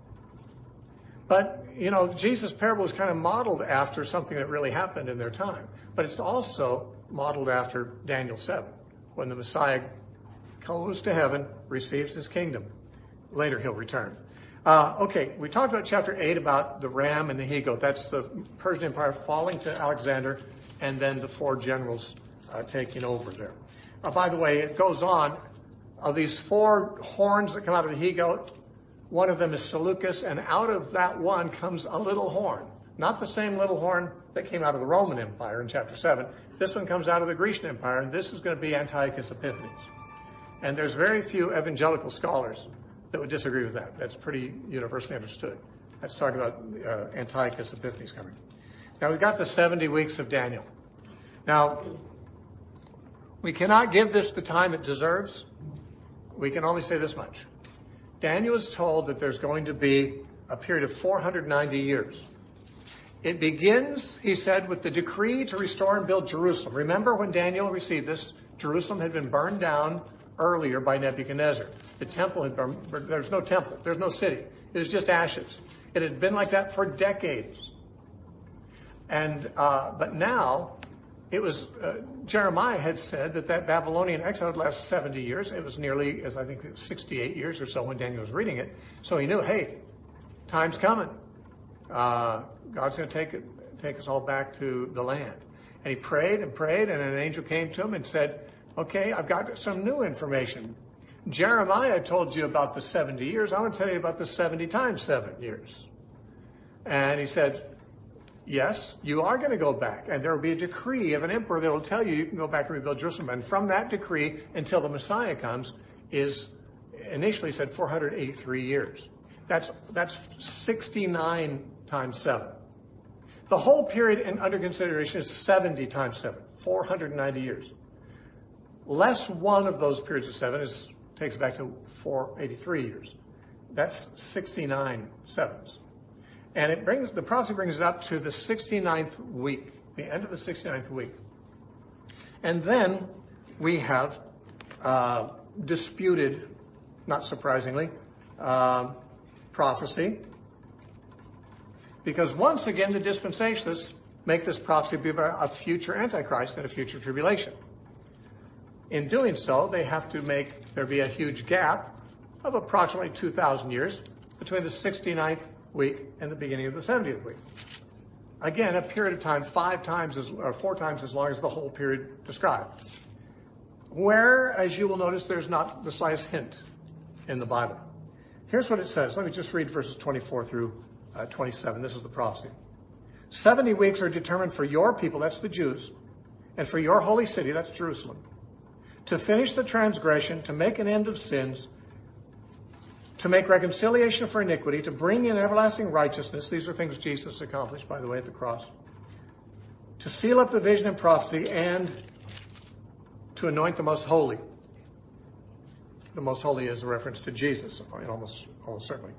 Speaker 1: But, you know, Jesus' parable is kind of modeled after something that really happened in their time. But it's also modeled after Daniel seven, when the Messiah goes to heaven, receives his kingdom. Later he'll return. Uh, okay, we talked about chapter eight about the ram and the he-goat. That's the Persian Empire falling to Alexander, and then the four generals uh, taking over there. Uh, by the way, it goes on. Of these four horns that come out of the he-goat, one of them is Seleucus, and out of that one comes a little horn. Not the same little horn that came out of the Roman Empire in chapter seven. This one comes out of the Grecian Empire, and this is going to be Antiochus Epiphanes. And there's very few evangelical scholars that would disagree with that. That's pretty universally understood. That's talking about uh, Antiochus Epiphanes coming. Now, we've got the seventy weeks of Daniel. Now, we cannot give this the time it deserves. We can only say this much. Daniel is told that there's going to be a period of four hundred ninety years. It begins, he said, with the decree to restore and build Jerusalem. Remember when Daniel received this, Jerusalem had been burned down earlier by Nebuchadnezzar. The temple had burned, there's no temple, there's no city. It was just ashes. It had been like that for decades. And, uh, but now, it was, uh, Jeremiah had said that that Babylonian exile would last seventy years. It was nearly, as I think, sixty-eight years or so when Daniel was reading it. So he knew, hey, time's coming. Uh, God's going to take it, take us all back to the land. And he prayed and prayed, and an angel came to him and said, okay, I've got some new information. Jeremiah told you about the seventy years. I want to tell you about the seventy times seven years. And he said, yes, you are going to go back, and there will be a decree of an emperor that will tell you you can go back and rebuild Jerusalem. And from that decree until the Messiah comes is initially said four hundred eighty-three years. That's that's sixty-nine times seven. The whole period in, under consideration is seventy times seven, four hundred ninety years. Less one of those periods of seven is takes back to four hundred eighty-three years. That's sixty-nine sevens. And it brings, the prophecy brings it up to the sixty-ninth week, the end of the sixty-ninth week. And then we have uh, disputed, not surprisingly, uh, prophecy. Because once again, the dispensationalists make this prophecy be about a future Antichrist and a future tribulation. In doing so, they have to make there be a huge gap of approximately two thousand years between the sixty-ninth week and the beginning of the seventieth week. Again, a period of time five times as, or four times as long as the whole period described. Where, as you will notice, there's not the slightest hint in the Bible. Here's what it says. Let me just read verses twenty-four through uh, twenty-seven. This is the prophecy. Seventy weeks are determined for your people, that's the Jews, and for your holy city, that's Jerusalem, to finish the transgression, to make an end of sins, to make reconciliation for iniquity, to bring in everlasting righteousness. These are things Jesus accomplished, by the way, at the cross. To seal up the vision and prophecy, and to anoint the most holy. The most holy is a reference to Jesus, almost, almost certainly.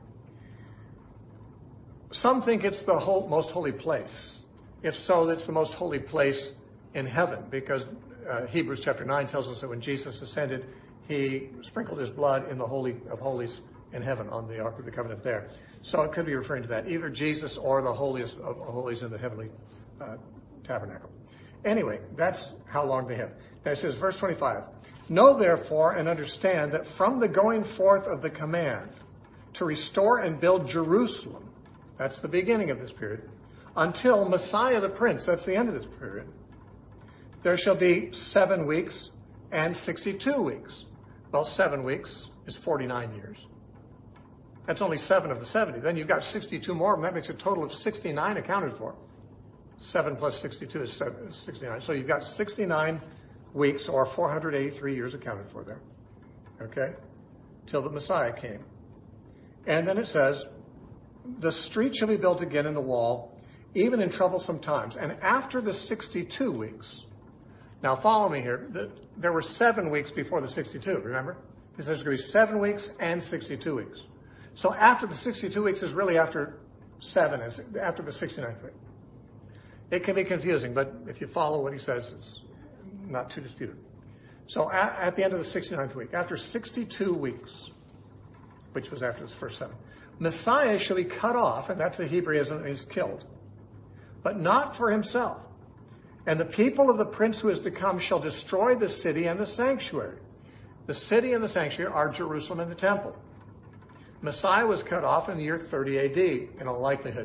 Speaker 1: Some think it's the whole, most holy place. If so, it's the most holy place in heaven, because uh, Hebrews chapter nine tells us that when Jesus ascended, he sprinkled his blood in the Holy of Holies in heaven on the Ark of the Covenant there. So it could be referring to that, either Jesus or the holiest of holies in the heavenly uh, tabernacle. Anyway, that's how long they have. Now it says, verse twenty-five, know therefore and understand that from the going forth of the command to restore and build Jerusalem, that's the beginning of this period, until Messiah the Prince, that's the end of this period, there shall be seven weeks and sixty-two weeks. Well, seven weeks is forty-nine years. That's only seven of the seventy. Then you've got sixty-two more, and that makes a total of sixty-nine accounted for. seven plus sixty-two is sixty-nine. So you've got sixty-nine weeks, or four hundred eighty-three years accounted for there. Okay? Till the Messiah came. And then it says, the street shall be built again in the wall, even in troublesome times. And after the sixty-two weeks, now follow me here, there were seven weeks before the sixty-two, remember? He says there's going to be seven weeks and sixty-two weeks. So after the sixty-two weeks is really after seven, after the sixty-ninth week. It can be confusing, but if you follow what he says, it's not too disputed. So at, at the end of the sixty-ninth week, after sixty-two weeks, which was after the first seven, Messiah shall be cut off, and that's the Hebraism, he's killed, but not for himself. And the people of the prince who is to come shall destroy the city and the sanctuary. The city and the sanctuary are Jerusalem and the temple. Messiah was cut off in the year thirty A D, in all likelihood.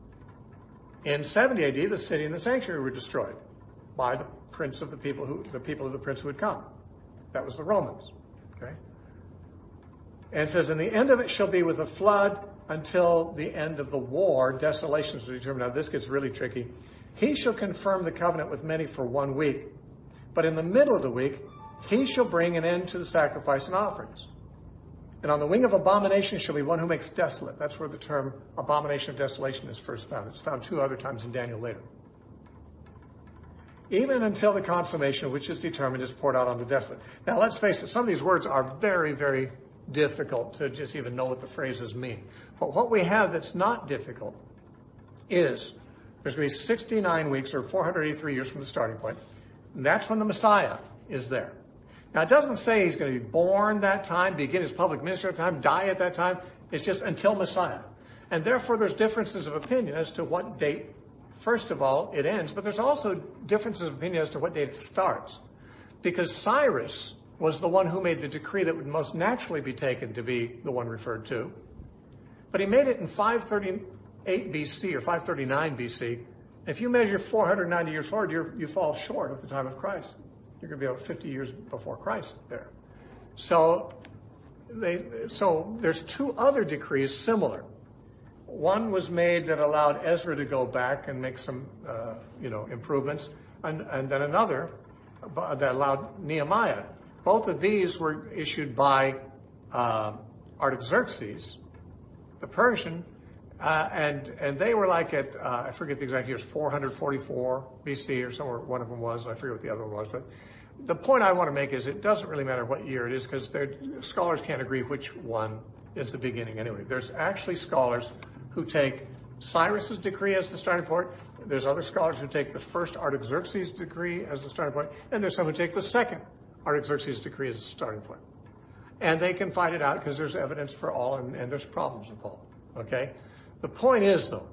Speaker 1: In seventy A D, the city and the sanctuary were destroyed by the prince of the people who, the people of the prince who had come. That was the Romans. Okay. And it says, and the end of it shall be with a flood until the end of the war. Desolations will determine. Now this gets really tricky. He shall confirm the covenant with many for one week, but in the middle of the week, he shall bring an end to the sacrifice and offerings. And on the wing of abomination shall be one who makes desolate. That's where the term abomination of desolation is first found. It's found two other times in Daniel later. Even until the consummation which is determined is poured out on the desolate. Now let's face it, some of these words are very, very difficult to just even know what the phrases mean. But what we have that's not difficult is there's going to be sixty-nine weeks or four hundred eighty-three years from the starting point. And that's when the Messiah is there. Now, it doesn't say he's going to be born that time, begin his public ministry at that time, die at that time. It's just until Messiah. And therefore, there's differences of opinion as to what date, first of all, it ends. But there's also differences of opinion as to what date it starts. Because Cyrus was the one who made the decree that would most naturally be taken to be the one referred to. But he made it in five thirty-eight B C or five thirty-nine B C. If you measure four hundred ninety years forward, you're, you fall short of the time of Christ. You're going to be about fifty years before Christ there. So, they, so there's two other decrees similar. One was made that allowed Ezra to go back and make some, uh, you know, improvements, and, and then another that allowed Nehemiah. Both of these were issued by uh, Artaxerxes, the Persian, uh, and and they were like at uh, I forget the exact years, four forty-four B C or somewhere one of them was. I forget what the other one was, but the point I want to make is it doesn't really matter what year it is because scholars can't agree which one is the beginning anyway. There's actually scholars who take Cyrus's decree as the starting point. There's other scholars who take the first Artaxerxes decree as the starting point, and there's some who take the second Artaxerxes decree as the starting point. And they can fight it out because there's evidence for all, and, and there's problems with all. Okay? The point is, though,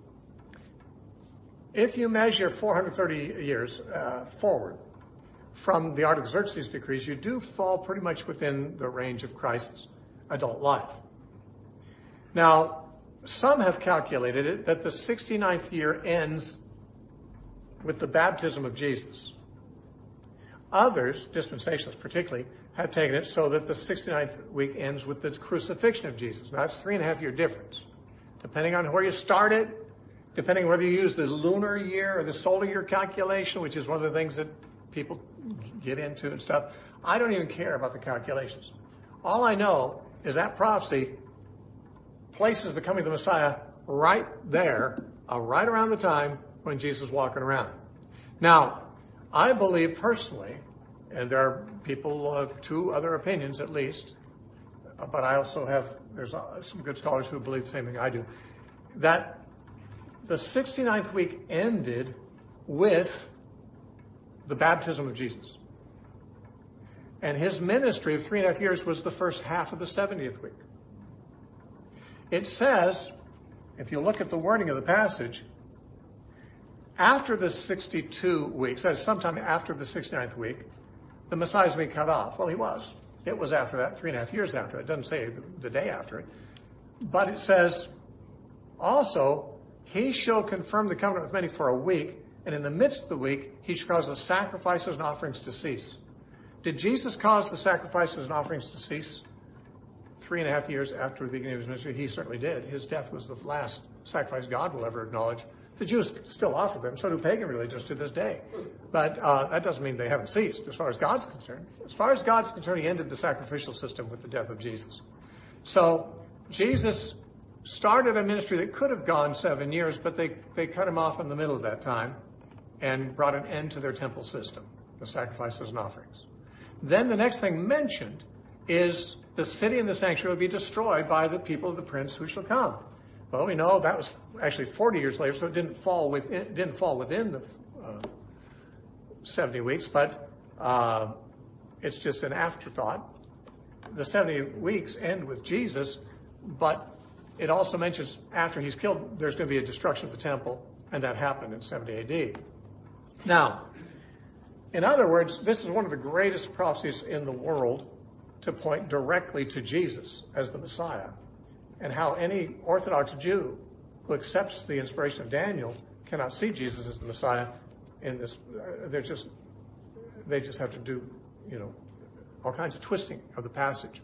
Speaker 1: if you measure four hundred thirty years uh, forward from the Artaxerxes decrees, you do fall pretty much within the range of Christ's adult life. Now, some have calculated it that the sixty-ninth year ends with the baptism of Jesus. Others, dispensationalists particularly, have taken it so that the sixty-ninth week ends with the crucifixion of Jesus. Now, that's three and a half year difference. Depending on where you started, depending on whether you use the lunar year or the solar year calculation, which is one of the things that people get into and stuff, I don't even care about the calculations. All I know is that prophecy places the coming of the Messiah right there, uh, right around the time when Jesus was walking around. Now, I believe personally, and there are people of two other opinions at least, uh, but I also have, there's uh, some good scholars who believe the same thing I do, that the sixty-ninth week ended with the baptism of Jesus. And his ministry of three and a half years was the first half of the seventieth week. It says, if you look at the wording of the passage, after the sixty-two weeks, that is sometime after the sixty-ninth week, the Messiah is being cut off. Well, he was. It was after that, three and a half years after. It doesn't say the, the day after it. But it says, also, he shall confirm the covenant with many for a week, and in the midst of the week, he shall cause the sacrifices and offerings to cease. Did Jesus cause the sacrifices and offerings to cease? Three and a half years after the beginning of his ministry, he certainly did. His death was the last sacrifice God will ever acknowledge. The Jews still offer them, so do pagan religions to this day. But uh, that doesn't mean they haven't ceased as far as God's concerned. As far as God's concerned, he ended the sacrificial system with the death of Jesus. So Jesus started a ministry that could have gone seven years, but they, they cut him off in the middle of that time and brought an end to their temple system, the sacrifices and offerings. Then the next thing mentioned is the city and the sanctuary will be destroyed by the people of the prince who shall come. Well, we know that was actually forty years later, so it didn't fall within, it didn't fall within the uh, seventy weeks, but uh, it's just an afterthought. The seventy weeks end with Jesus, but it also mentions after he's killed, there's going to be a destruction of the temple, and that happened in seventy A D. Now, in other words, this is one of the greatest prophecies in the world to point directly to Jesus as the Messiah, and how any Orthodox Jew who accepts the inspiration of Daniel cannot see Jesus as the Messiah in this. Uh, they're just, they just have to do, you know, all kinds of twisting of the passage.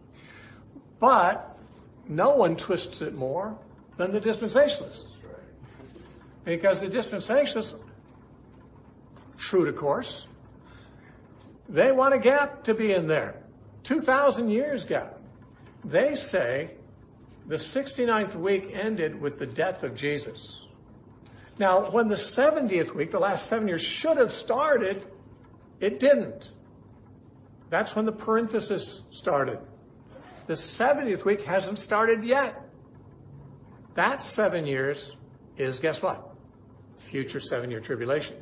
Speaker 1: But no one twists it more than the dispensationalists. Because the dispensationalists, true to course, they want a gap to be in there. two thousand years gap. They say the sixty-ninth week ended with the death of Jesus. Now, when the seventieth week, the last seven years, should have started, it didn't. That's when the parenthesis started. The seventieth week hasn't started yet. That seven years is, guess what? Future seven-year tribulation.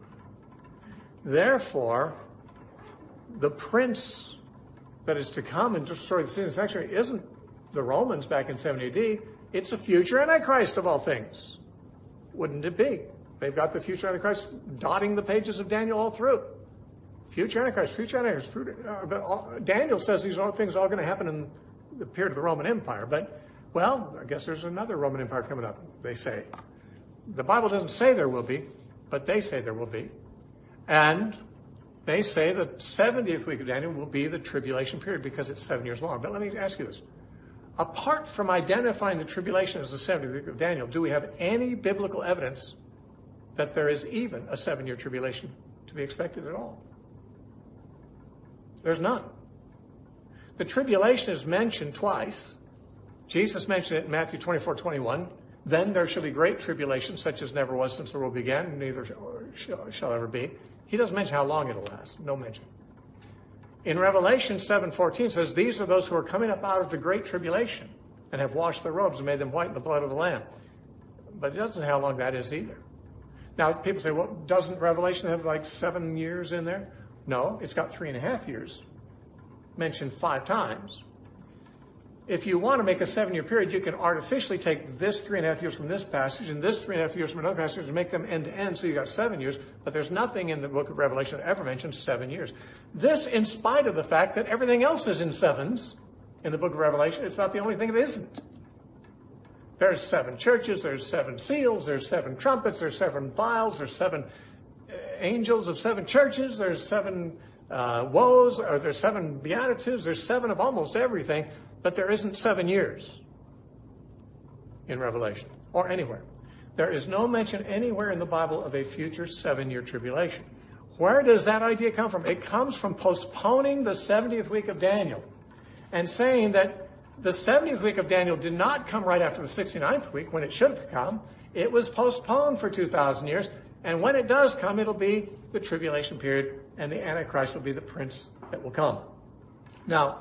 Speaker 1: Therefore, the prince that is to come and destroy the city and sanctuary isn't the Romans back in seventy A D. It's a future Antichrist of all things. Wouldn't it be? They've got the future Antichrist dotting the pages of Daniel all through. Future Antichrist, future Antichrist. Future, uh, but all, Daniel says these all things are all going to happen in the period of the Roman Empire. But, well, I guess there's another Roman Empire coming up, they say. The Bible doesn't say there will be, but they say there will be. And they say the seventieth week of Daniel will be the tribulation period because it's seven years long. But let me ask you this. Apart from identifying the tribulation as the seventieth week of Daniel, do we have any biblical evidence that there is even a seven-year tribulation to be expected at all? There's none. The tribulation is mentioned twice. Jesus mentioned it in Matthew twenty-four twenty-one. Then there shall be great tribulation, such as never was since the world began, and neither shall, shall ever be. He doesn't mention how long it'll last. No mention. In Revelation seven fourteen says, these are those who are coming up out of the great tribulation and have washed their robes and made them white in the blood of the Lamb. But it doesn't say how long that is either. Now, people say, well, doesn't Revelation have like seven years in there? No, it's got three and a half years, mentioned five times. If you want to make a seven-year period, you can artificially take this three and a half years from this passage and this three and a half years from another passage and make them end-to-end, so you got seven years. But there's nothing in the book of Revelation that ever mentions seven years. This, in spite of the fact that everything else is in sevens in the book of Revelation, it's not the only thing that isn't. There's seven churches, there's seven seals, there's seven trumpets, there's seven vials, there's seven angels of seven churches, there's seven uh, woes, or there's seven beatitudes, there's seven of almost everything, but there isn't seven years in Revelation or anywhere. There is no mention anywhere in the Bible of a future seven-year tribulation. Where does that idea come from? It comes from postponing the seventieth week of Daniel and saying that the seventieth week of Daniel did not come right after the sixty-ninth week when it should have come. It was postponed for two thousand years. And when it does come, it'll be the tribulation period, and the Antichrist will be the prince that will come. Now,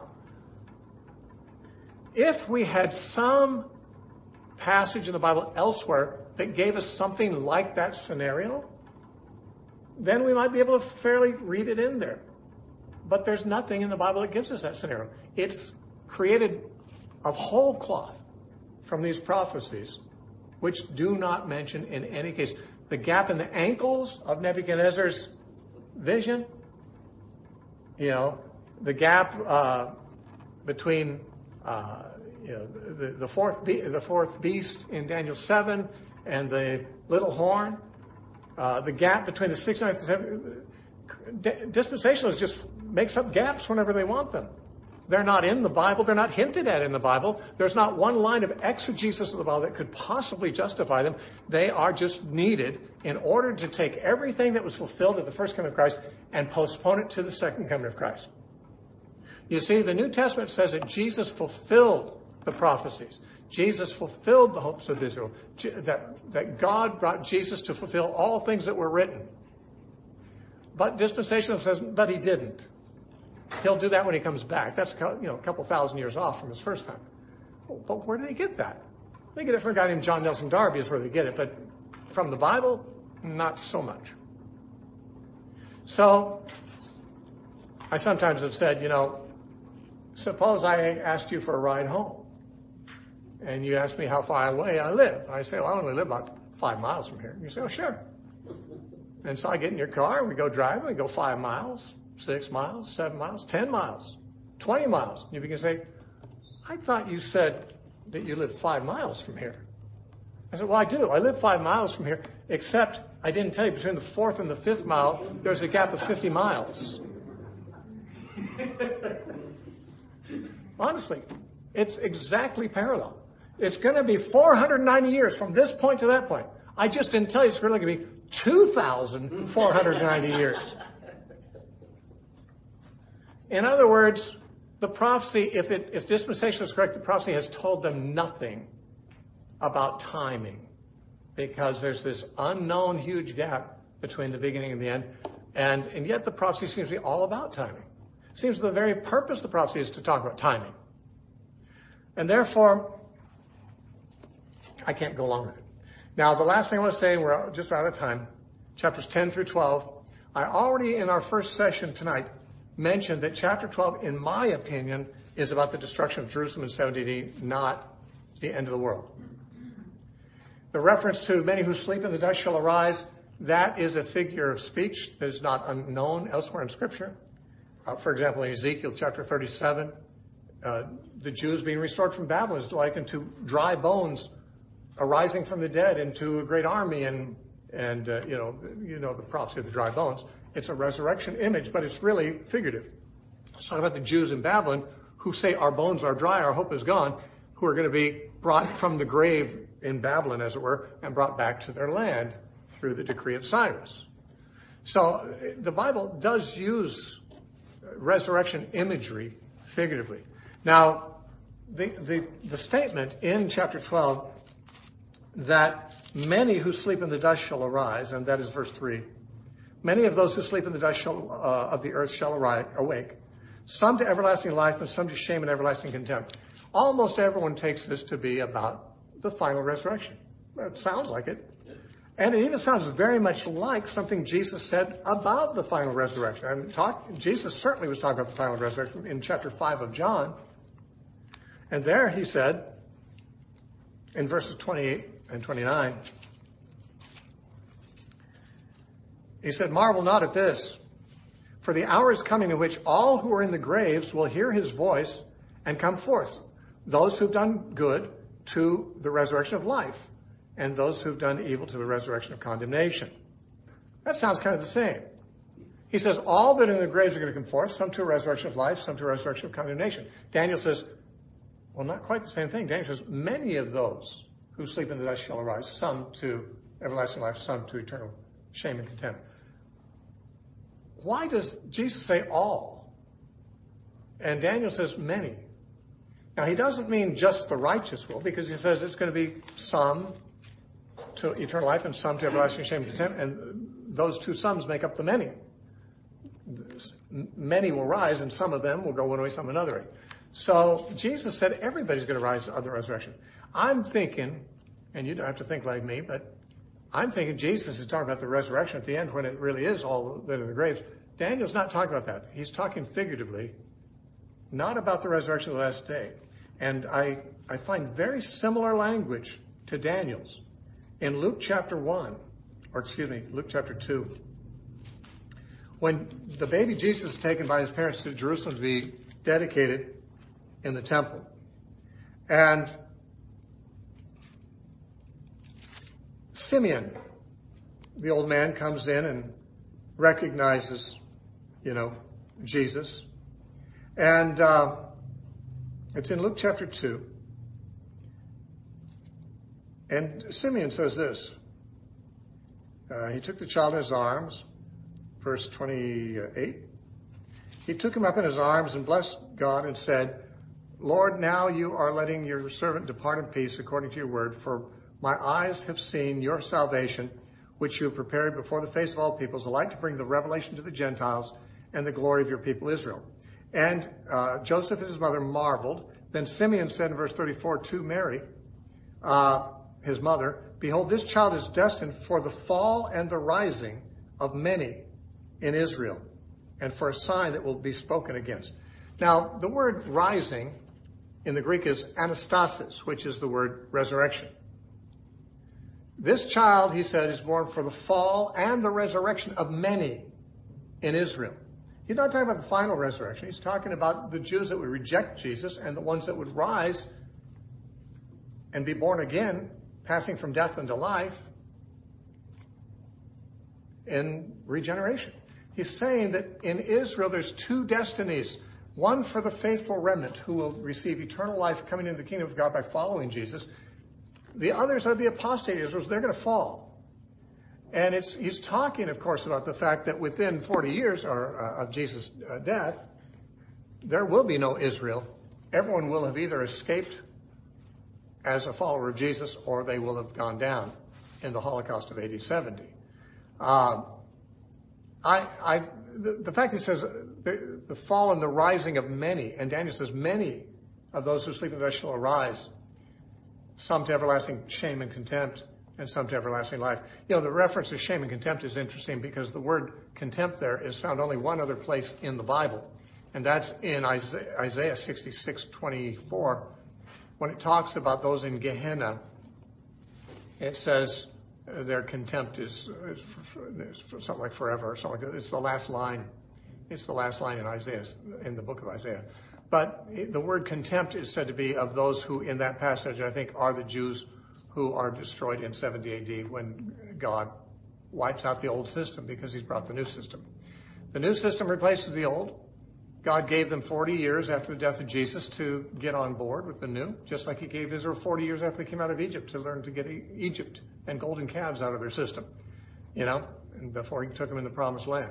Speaker 1: if we had some passage in the Bible elsewhere that gave us something like that scenario, then we might be able to fairly read it in there. But there's nothing in the Bible that gives us that scenario. It's created of whole cloth from these prophecies, which do not mention in any case the gap in the ankles of Nebuchadnezzar's vision, you know, the gap uh, between uh, you know, the, the fourth be- the fourth beast in Daniel seven and the little horn, uh, the gap between the sixth and seventh. Dispensationalists just makes up gaps whenever they want them. They're not in the Bible. They're not hinted at in the Bible. There's not one line of exegesis of the Bible that could possibly justify them. They are just needed in order to take everything that was fulfilled at the first coming of Christ and postpone it to the second coming of Christ. You see, the New Testament says that Jesus fulfilled the prophecies. Jesus fulfilled the hopes of Israel. That, that God brought Jesus to fulfill all things that were written. But dispensationalism says, but he didn't. He'll do that when he comes back. That's you know a couple thousand years off from his first time. But where do they get that? They get it from a guy named John Nelson Darby is where they get it. But from the Bible, not so much. So I sometimes have said, you know, suppose I asked you for a ride home. And you asked me how far away I live. I say, well, I only live about five miles from here. And you say, oh, sure. And so I get in your car, we go driving, we go five miles. Six miles, seven miles, ten miles, twenty miles. And you begin to say, I thought you said that you live five miles from here. I said, well, I do. I live five miles from here, except I didn't tell you between the fourth and the fifth mile, there's a gap of fifty miles. Honestly, it's exactly parallel. It's going to be four hundred ninety years from this point to that point. I just didn't tell you it's really going to be two thousand four hundred ninety years. In other words, the prophecy, if it, if dispensation is correct, the prophecy has told them nothing about timing because there's this unknown huge gap between the beginning and the end. And, and yet the prophecy seems to be all about timing. It seems the very purpose of the prophecy is to talk about timing. And therefore, I can't go along with it. Now, the last thing I want to say, and we're just out of time, chapters ten through twelve. I already, in our first session tonight, mentioned that chapter twelve, in my opinion, is about the destruction of Jerusalem in seventy A D, not the end of the world. The reference to many who sleep in the dust shall arise, that is a figure of speech that is not unknown elsewhere in Scripture. Uh, for example, in Ezekiel chapter thirty-seven, uh, the Jews being restored from Babylon is likened to dry bones arising from the dead into a great army, and and uh, you know you know the prophecy of the dry bones. It's a resurrection image, but it's really figurative. It's talking about the Jews in Babylon who say our bones are dry, our hope is gone, who are going to be brought from the grave in Babylon, as it were, and brought back to their land through the decree of Cyrus. So the Bible does use resurrection imagery figuratively. Now, the, the, the statement in chapter twelve that many who sleep in the dust shall arise, and that is verse three, many of those who sleep in the dust shall, uh, of the earth shall arise, awake, some to everlasting life and some to shame and everlasting contempt. Almost everyone takes this to be about the final resurrection. It sounds like it. And it even sounds very much like something Jesus said about the final resurrection. I mean, talk, Jesus certainly was talking about the final resurrection in chapter five of John. And there he said, in verses twenty-eight and twenty-nine, he said, marvel not at this, for the hour is coming in which all who are in the graves will hear his voice and come forth, those who've done good to the resurrection of life, and those who've done evil to the resurrection of condemnation. That sounds kind of the same. He says all that in the graves are going to come forth, some to a resurrection of life, some to a resurrection of condemnation. Daniel says, well, not quite the same thing. Daniel says, many of those who sleep in the dust shall arise, some to everlasting life, some to eternal shame and contempt. why does Jesus say all? And Daniel says many. Now, he doesn't mean just the righteous will, because he says it's going to be some to eternal life and some to everlasting shame and contempt, and those two sums make up the many. Many will rise, and some of them will go one way, some another way. So Jesus said everybody's going to rise at the resurrection. I'm thinking, and you don't have to think like me, but I'm thinking Jesus is talking about the resurrection at the end when it really is all that are in the graves. Daniel's not talking about that. He's talking figuratively, not about the resurrection of the last day. And I, I find very similar language to Daniel's in Luke chapter one, or excuse me, Luke chapter two. When the baby Jesus is taken by his parents to Jerusalem to be dedicated in the temple. And Simeon, the old man, comes in and recognizes, you know, Jesus. And uh, it's in Luke chapter two. And Simeon says this. Uh, he took the child in his arms, verse twenty-eight. He took him up in his arms and blessed God and said, Lord, now you are letting your servant depart in peace according to your word, for my eyes have seen your salvation, which you have prepared before the face of all peoples, a light to bring the revelation to the Gentiles and the glory of your people Israel. And uh, Joseph and his mother marveled. Then Simeon said in verse thirty-four to Mary, uh, his mother, behold, this child is destined for the fall and the rising of many in Israel, and for a sign that will be spoken against. Now, the word rising in the Greek is anastasis, which is the word resurrection. This child, he said, is born for the fall and the resurrection of many in Israel. He's not talking about the final resurrection. He's talking about the Jews that would reject Jesus and the ones that would rise and be born again, passing from death into life in regeneration. He's saying that in Israel there's two destinies. One for the faithful remnant who will receive eternal life coming into the kingdom of God by following Jesus. The others are the apostate Israels. They're going to fall. And it's, he's talking, of course, about the fact that within forty years or, uh, of Jesus' uh, death, there will be no Israel. Everyone will have either escaped as a follower of Jesus, or they will have gone down in the Holocaust of A D seventy. Uh, I, I, the, the fact that it says the, the fall and the rising of many, and Daniel says many of those who sleep in the dust shall arise, some to everlasting shame and contempt, and some to everlasting life. You know, the reference to shame and contempt is interesting because the word contempt there is found only one other place in the Bible, and that's in Isaiah, Isaiah sixty-six twenty-four. When it talks about those in Gehenna, it says uh, their contempt is, is, is something like forever or something like that. It's the last line. It's the last line in Isaiah, in the book of Isaiah. But it, the word contempt is said to be of those who, in that passage, I think, are the Jews who are destroyed in seventy A D when God wipes out the old system because he's brought the new system. The new system replaces the old. God gave them forty years after the death of Jesus to get on board with the new, just like he gave Israel forty years after they came out of Egypt to learn to get Egypt and golden calves out of their system, you know, and before he took them in the promised land.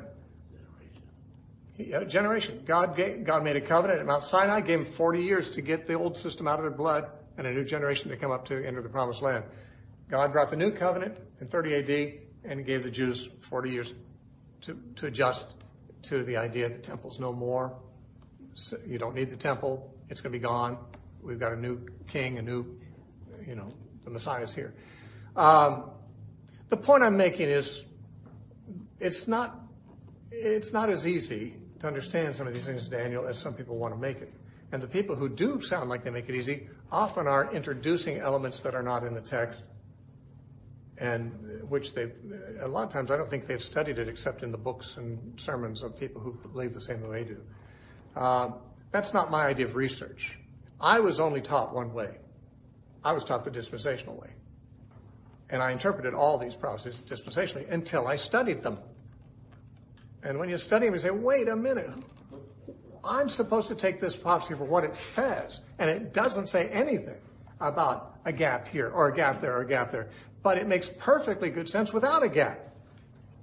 Speaker 1: A generation. God gave, God made a covenant at Mount Sinai, gave them forty years to get the old system out of their blood and a new generation to come up to enter the promised land. God brought the new covenant in thirty A D and he gave the Jews forty years to, to adjust to the idea that the temple's no more. So you don't need the temple. It's going to be gone. We've got a new king, a new, you know, the Messiah's here. Um, the point I'm making is it's not, it's not as easy to understand some of these things, Daniel, as some people want to make it. And the people who do sound like they make it easy often are introducing elements that are not in the text, and which they, a lot of times I don't think they've studied it except in the books and sermons of people who believe the same way they do. Uh, that's not my idea of research. I was only taught one way. I was taught the dispensational way. And I interpreted all these prophecies dispensationally until I studied them. And when you study them, you say, wait a minute. I'm supposed to take this prophecy for what it says. And it doesn't say anything about a gap here or a gap there or a gap there. But it makes perfectly good sense without a gap.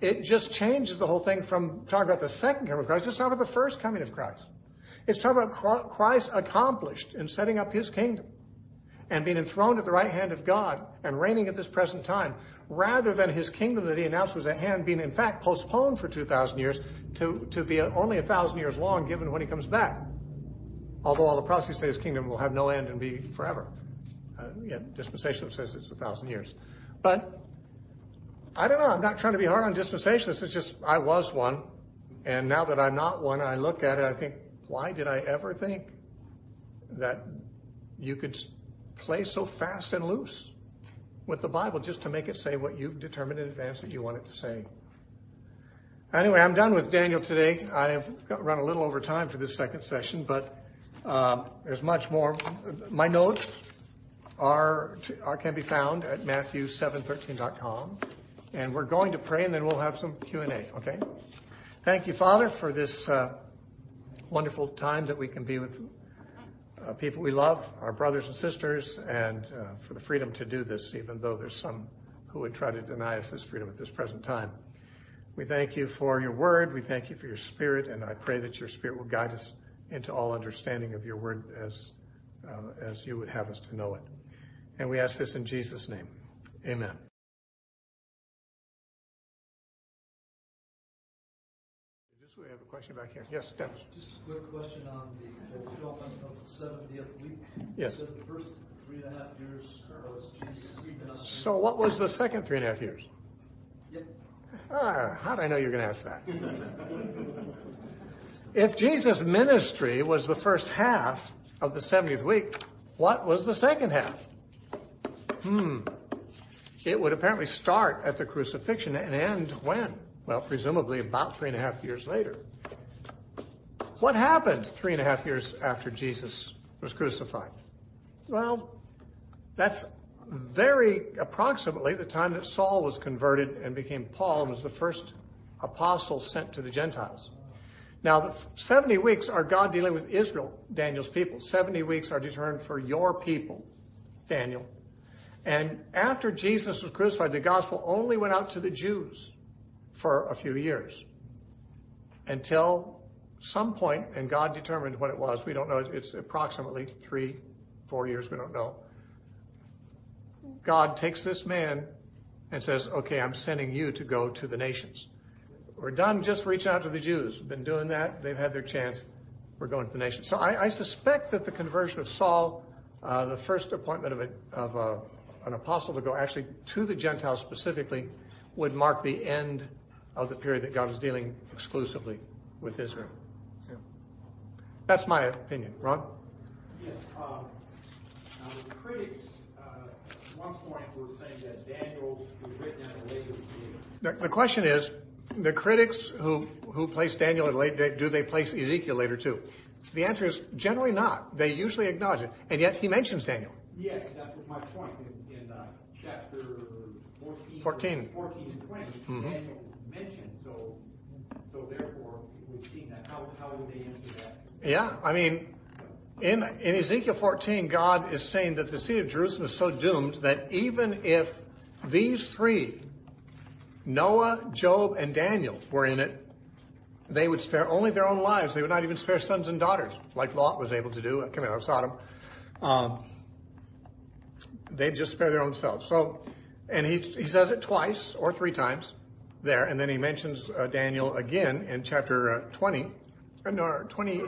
Speaker 1: it just changes the whole thing from talking about the second coming of Christ. It's talking about the first coming of Christ. It's talking about Christ accomplished in setting up his kingdom and being enthroned at the right hand of God and reigning at this present time, rather than his kingdom that he announced was at hand being in fact postponed for two thousand years to, to be only a thousand years long given when he comes back. Although all the prophecies say his kingdom will have no end and be forever. Uh, yeah, dispensationalism says it's a thousand years. But I don't know. I'm not trying to be hard on dispensationalists. It's just I was one. And now that I'm not one, I look at it, I think, why did I ever think that you could play so fast and loose with the Bible just to make it say what you've determined in advance that you want it to say? Anyway, I'm done with Daniel today. I've run a little over time for this second session, but um, there's much more. My notes are, are can be found at Matthew seven thirteen dot com. And we're going to pray, and then we'll have some Q and A, okay? Thank you, Father, for this uh, wonderful time that we can be with uh, people we love, our brothers and sisters, and uh, for the freedom to do this, even though there's some who would try to deny us this freedom at this present time. We thank you for your word. We thank you for your spirit, and I pray that your spirit will guide us into all understanding of your word as, uh, as you would have us to know it. And we ask this in Jesus' name. Amen. We have a question back here. Yes, Dennis.
Speaker 2: Just a quick question on the fulfillment of the seventieth week.
Speaker 1: Yes.
Speaker 2: So the first three and a half years was Jesus keeping us.
Speaker 1: So what was the second three and a half years?
Speaker 2: Yep.
Speaker 1: Ah, how did I know you were going to ask that? If Jesus' ministry was the first half of the seventieth week, what was the second half? Hmm. It would apparently start at the crucifixion and end when? Well, presumably about three and a half years later. What happened three and a half years after Jesus was crucified? Well, that's very approximately the time that Saul was converted and became Paul and was the first apostle sent to the Gentiles. Now, the seventy weeks are God dealing with Israel, Daniel's people. seventy weeks are determined for your people, Daniel. And after Jesus was crucified, the gospel only went out to the Jews for a few years until some point, and God determined what it was. We don't know. It's approximately three, four years. We don't know. God takes this man and says, okay, I'm sending you to go to the nations. We're done just reaching out to the Jews. We've been doing that. They've had their chance. We're going to the nations. So I, I suspect that the conversion of Saul, uh, the first appointment of, a, of a, an apostle to go actually to the Gentiles specifically, would mark the end of the period that God was dealing exclusively with Israel. Yeah. That's my opinion. Ron?
Speaker 3: Yes. Um, now the critics, uh, at one point, were saying that Daniel was written at a later date.
Speaker 1: The, the question is, the critics who, who place Daniel at a later date, do they place Ezekiel later too? The answer is generally not. They usually acknowledge it. And yet he mentions Daniel.
Speaker 3: Yes, that was my point. In, in uh, chapter fourteen,
Speaker 1: fourteen.
Speaker 3: fourteen and twenty, mm-hmm. Daniel mentioned, so so therefore we've seen that. How how would they answer that?
Speaker 1: Yeah, I mean, in in Ezekiel fourteen, God is saying that the city of Jerusalem is so doomed that even if these three, Noah, Job, and Daniel, were in it, they would spare only their own lives. They would not even spare sons and daughters, like Lot was able to do, coming out of Sodom. Um, they'd just spare their own selves. So, and he he says it twice or three times there, and then he mentions uh, Daniel again in chapter uh, twenty, uh, no, twenty.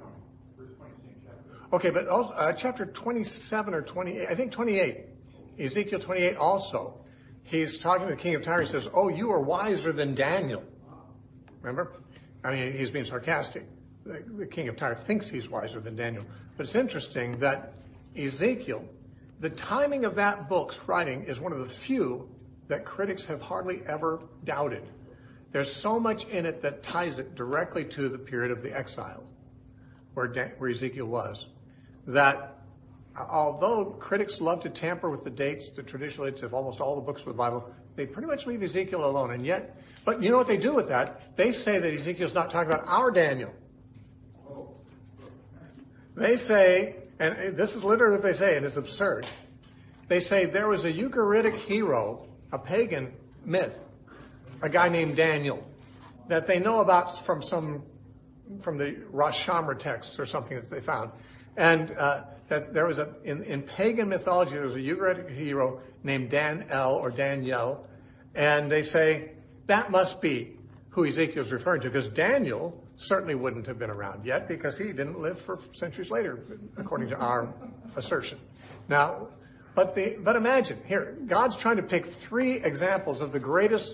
Speaker 1: Okay, but also, uh, chapter twenty-seven or twenty-eight, I think twenty-eight, Ezekiel twenty-eight also, he's talking to the king of Tyre. He says, "Oh, you are wiser than Daniel." Remember? I mean, he's being sarcastic. The, the king of Tyre thinks he's wiser than Daniel. But it's interesting that Ezekiel, the timing of that book's writing is one of the few that critics have hardly ever doubted. There's so much in it that ties it directly to the period of the exile, where, Dan, where Ezekiel was, that although critics love to tamper with the dates, the traditional dates of almost all the books of the Bible, they pretty much leave Ezekiel alone. And yet, but you know what they do with that? They say that Ezekiel's not talking about our Daniel. They say, and this is literally what they say, and it's absurd. They say there was a Ugaritic hero, a pagan myth, a guy named Daniel that they know about from some from the Rosh Hashanah texts or something that they found, and uh, that there was a in, in pagan mythology there was a Ugaritic hero named Dan-el or Daniel, and they say that must be who Ezekiel's referring to, because Daniel certainly wouldn't have been around yet because he didn't live for centuries later, according to our assertion. Now, but the but imagine here, God's trying to pick three examples of the greatest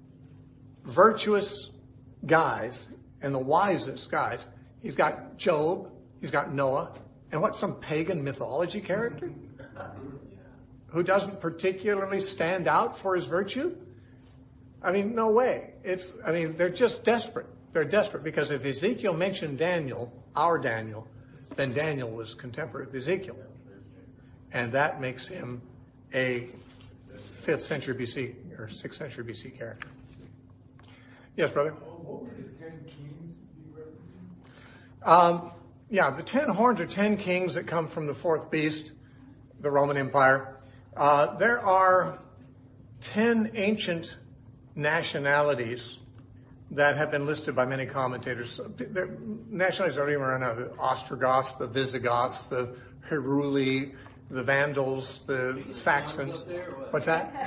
Speaker 1: virtuous guys and the wisest guys. He's got Job, he's got Noah, and what, some pagan mythology character who doesn't particularly stand out for his virtue? I mean, no way. It's, I mean, they're just desperate. They're desperate because if Ezekiel mentioned Daniel, our Daniel, then Daniel was contemporary with Ezekiel. And that makes him a fifth century B C or sixth century B C character. Yes, brother?
Speaker 2: What were the ten kings you referenced?
Speaker 1: Um, yeah, the ten horns are ten kings that come from the fourth beast, the Roman Empire. Uh, there are ten ancient nationalities that have been listed by many commentators. Their nationalities are even around now: the Ostrogoths, the Visigoths, the Heruli, the Vandals, the Saxons. What's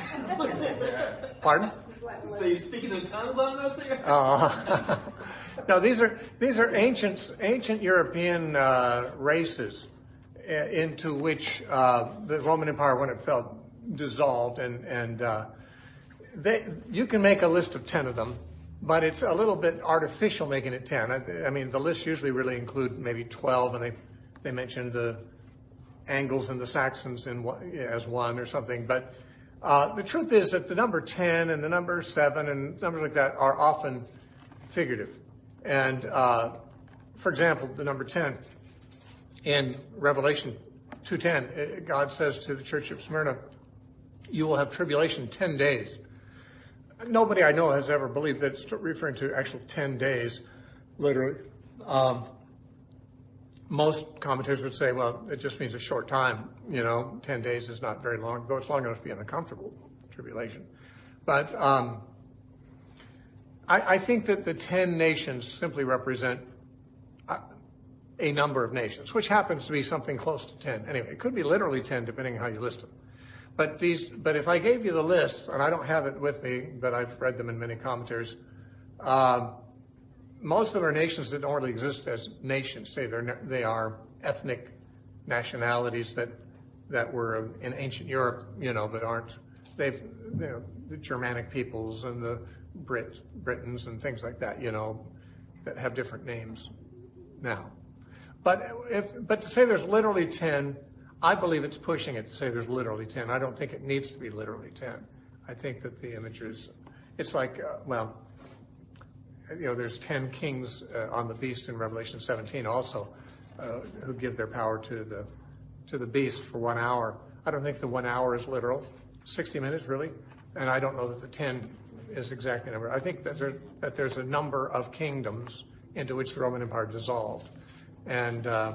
Speaker 1: that? Pardon?
Speaker 4: So you speaking in tongues on us here?
Speaker 1: Uh, no, these are these are ancient ancient European uh, races uh, into which uh, the Roman Empire, when it fell, dissolved, and and uh, they you can make a list of ten of them, but it's a little bit artificial making it ten. I, I mean, the lists usually really include maybe twelve, and they they mention the Angles and the Saxons in one, as one or something, but. Uh, the truth is that the number ten and the number seven and numbers like that are often figurative. And, uh, for example, the number ten in Revelation two ten, God says to the church of Smyrna, you will have tribulation ten days. Nobody I know has ever believed that it's referring to actual ten days, literally. Um, Most commentators would say, well, it just means a short time. You know, ten days is not very long, though it's long enough to be an uncomfortable tribulation. But um, I, I think that the ten nations simply represent a, a number of nations, which happens to be something close to ten. Anyway, it could be literally ten, depending on how you list them. But these, but if I gave you the list, and I don't have it with me, but I've read them in many commentaries, um, most of our nations that don't really exist as nations, say they're they are ethnic nationalities that that were in ancient Europe, you know, but aren't they've you know the Germanic peoples and the Brit Britons and things like that, you know, that have different names now. But if but to say there's literally ten, I believe it's pushing it to say there's literally ten. I don't think it needs to be literally ten. I think that the image is, it's like uh, well. You know, there's ten kings uh, on the beast in Revelation seventeen also, uh, who give their power to the to the beast for one hour. I don't think the one hour is literal. sixty minutes, really? And I don't know that the ten is exactly the number. I think that, there, that there's a number of kingdoms into which the Roman Empire dissolved. And uh,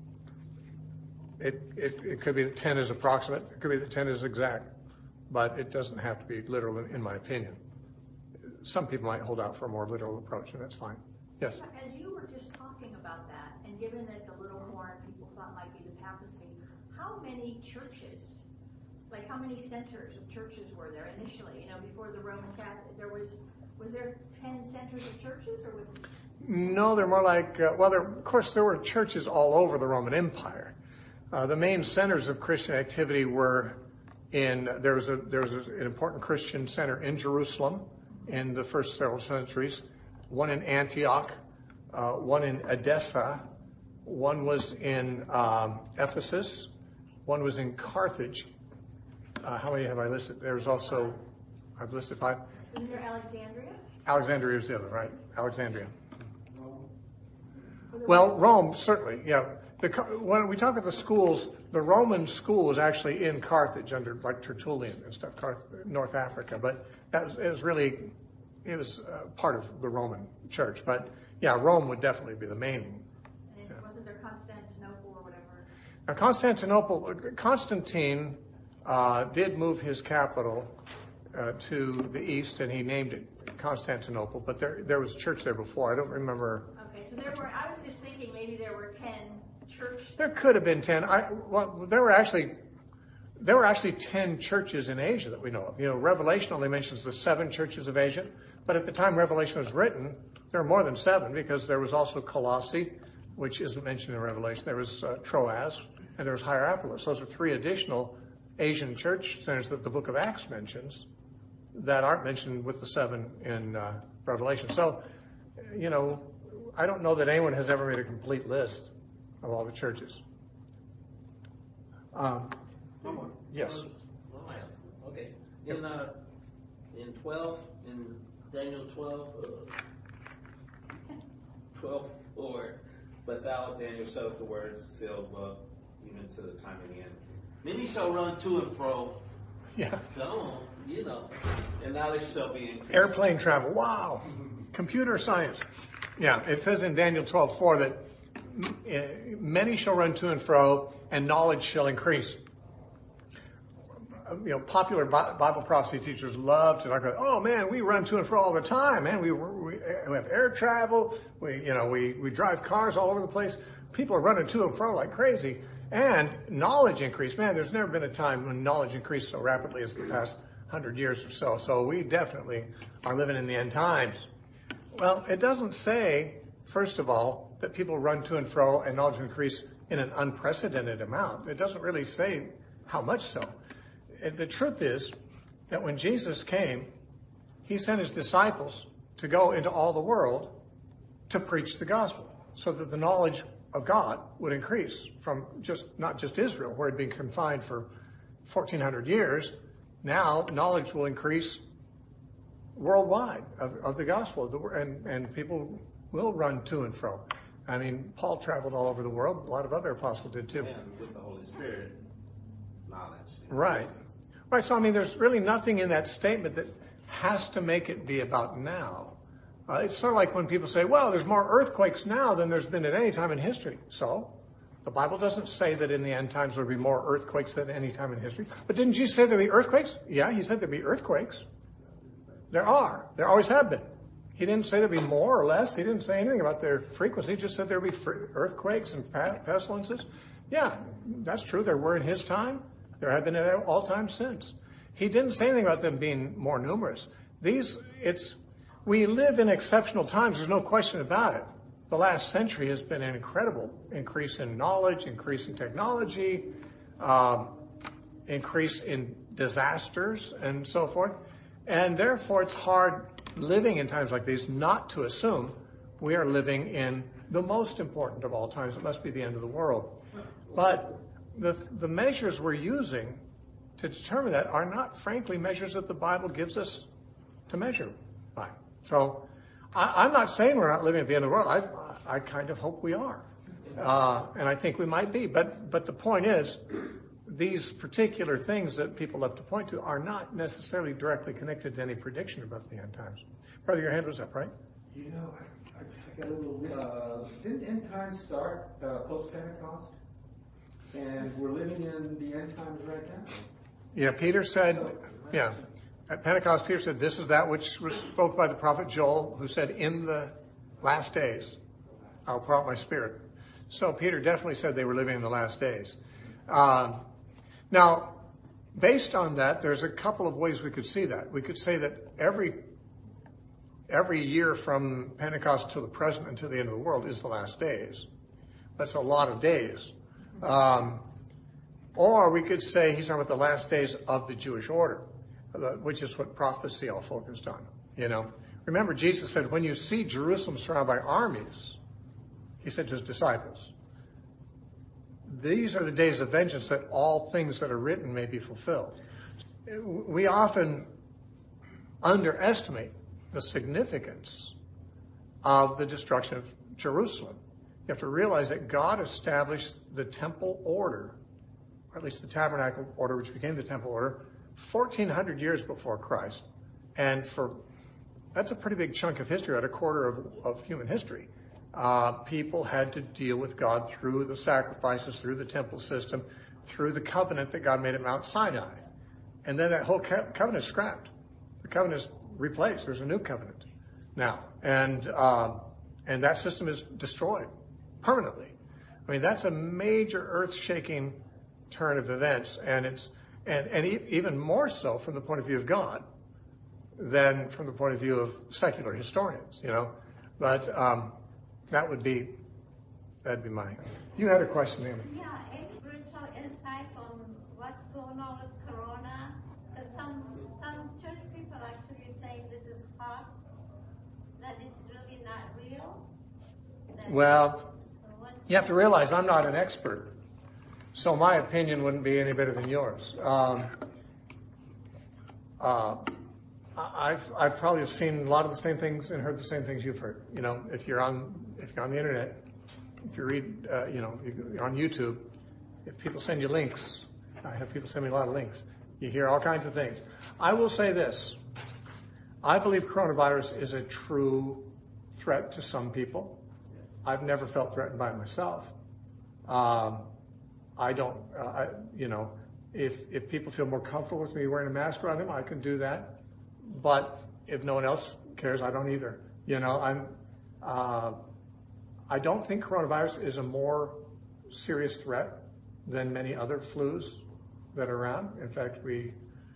Speaker 1: it, it, it could be that ten is approximate. It could be that ten is exact. But it doesn't have to be literal, in, in my opinion. Some people might hold out for a more literal approach, and that's fine. Yes?
Speaker 5: As you were just talking about that, and given that the little horn people thought might be the papacy, how many churches, like how many centers of churches were there initially? You know, before the Roman Catholic, there was, was there ten centers of churches, or was it?
Speaker 1: No, they're more like, uh, well, there, of course, there were churches all over the Roman Empire. Uh, the main centers of Christian activity were in, there was, a, there was a, an important Christian center in Jerusalem, in the first several centuries, one in Antioch, uh, one in Edessa, one was in um, Ephesus, one was in Carthage. Uh, how many have I listed? There's also, I've listed five.
Speaker 5: Isn't there Alexandria?
Speaker 1: Alexandria is the other, right? Alexandria. Well, Rome, certainly, yeah. The, when we talk about the schools, the Roman school was actually in Carthage under like Tertullian and stuff, Carth- North Africa, but that was, it was really, it was uh, part of the Roman church. But yeah, Rome would definitely be the main.
Speaker 5: And
Speaker 1: yeah.
Speaker 5: wasn't there Constantinople or whatever?
Speaker 1: Now, Constantinople, Constantine uh, did move his capital uh, to the east, and he named it Constantinople. But there there was a church there before. I don't remember.
Speaker 5: Okay, so there were. I was just thinking maybe there were ten churches.
Speaker 1: There could have been ten. I well, there were actually there were actually ten churches in Asia that we know of. You know, Revelation only mentions the seven churches of Asia, but at the time Revelation was written, there were more than seven because there was also Colossae, which isn't mentioned in Revelation. There was uh, Troas, and there was Hierapolis. Those are three additional Asian church centers that the book of Acts mentions that aren't mentioned with the seven in uh, Revelation. So, you know, I don't know that anyone has ever made a complete list of all the churches. Um,
Speaker 4: One more.
Speaker 1: yes.
Speaker 4: One last. Okay. In uh, in twelve, in Daniel twelve, uh, twelve four, but thou, Daniel, shut the words sealed book, even to the time of the end. Many shall run to and fro.
Speaker 1: Yeah.
Speaker 4: Come on, you know. And knowledge shall be increased.
Speaker 1: Airplane travel. Wow. Computer science. Yeah. It says in Daniel twelve four that many shall run to and fro, and knowledge shall increase. You know, popular Bible prophecy teachers love to talk about, oh man, we run to and fro all the time, man. We, we, we have air travel. We, you know, we, we drive cars all over the place. People are running to and fro like crazy. And knowledge increase. Man, there's never been a time when knowledge increased so rapidly as the past hundred years or so. So we definitely are living in the end times. Well, it doesn't say, first of all, that people run to and fro and knowledge increase in an unprecedented amount. It doesn't really say how much so. And the truth is that when Jesus came, he sent his disciples to go into all the world to preach the gospel so that the knowledge of God would increase from just not just Israel, where it had been confined for fourteen hundred years. Now knowledge will increase worldwide of, of the gospel, of the, and, and people will run to and fro. I mean, Paul traveled all over the world. A lot of other apostles did too.
Speaker 4: And with the Holy Spirit, knowledge.
Speaker 1: Right. Right. So, I mean, there's really nothing in that statement that has to make it be about now. Uh, it's sort of like when people say, well, there's more earthquakes now than there's been at any time in history. So, the Bible doesn't say that in the end times there'll be more earthquakes than any time in history. But didn't Jesus say there'll be earthquakes? Yeah, he said there'll be earthquakes. There are. There always have been. He didn't say there'll be more or less. He didn't say anything about their frequency. He just said there'll be earthquakes and pestilences. Yeah, that's true. There were in his time. There have been at all times since. He didn't say anything about them being more numerous. These, it's, we live in exceptional times. There's no question about it. The last century has been an incredible increase in knowledge, increase in technology, um, increase in disasters, and so forth. And therefore, it's hard living in times like these not to assume we are living in the most important of all times. It must be the end of the world. But the the measures we're using to determine that are not, frankly, measures that the Bible gives us to measure by. So I, I'm not saying we're not living at the end of the world. I, I kind of hope we are. Uh, and I think we might be. But, but the point is, these particular things that people love to point to are not necessarily directly connected to any prediction about the end times. Brother, your hand was up, right?
Speaker 6: You know, I, I got a little, uh, didn't end times start uh, post-Pentecost? And we're living in the end times right now.
Speaker 1: Yeah, Peter said, yeah, at Pentecost, Peter said, this is that which was spoke by the prophet Joel, who said, in the last days, I'll pour out my spirit. So Peter definitely said they were living in the last days. Um, now, based on that, there's a couple of ways we could see that. We could say that every every year from Pentecost to the present and to the end of the world is the last days. That's a lot of days. Um, or we could say he's talking about the last days of the Jewish order, which is what prophecy all focused on. You know, remember Jesus said, when you see Jerusalem surrounded by armies, he said to his disciples, these are the days of vengeance, that all things that are written may be fulfilled. We often underestimate the significance of the destruction of Jerusalem. You have to realize that God established the temple order, or at least the tabernacle order, which became the temple order, fourteen hundred years before Christ. And for that's a pretty big chunk of history, about a quarter of, of human history. Uh, people had to deal with God through the sacrifices, through the temple system, through the covenant that God made at Mount Sinai. And then that whole co- covenant is scrapped. The covenant is replaced. There's a new covenant now. And, um, and that system is destroyed permanently. I mean, that's a major earth-shaking turn of events, and it's and, and e- even more so from the point of view of God than from the point of view of secular historians, you know. But um, that would be that'd be my. You had a question, Naomi.
Speaker 7: Yeah, any spiritual insight on what's going on with Corona? Because some some church people actually saying this is hot, that it's really not real. That
Speaker 1: Well,
Speaker 7: what's-
Speaker 1: you have to realize I'm not an expert, so my opinion wouldn't be any better than yours. Um, uh, I- I've I've probably have seen a lot of the same things and heard the same things you've heard. You know, if you're on if you're on the internet, if you read, uh, you know, you're on YouTube, if people send you links, I have people send me a lot of links. You hear all kinds of things. I will say this: I believe coronavirus is a true threat to some people. I've never felt threatened by it myself. Um, I don't, uh, I, you know, if if people feel more comfortable with me wearing a mask around them, I can do that. But if no one else cares, I don't either. You know, I'm, uh, I don't think coronavirus is a more serious threat than many other flus that are around. In fact, we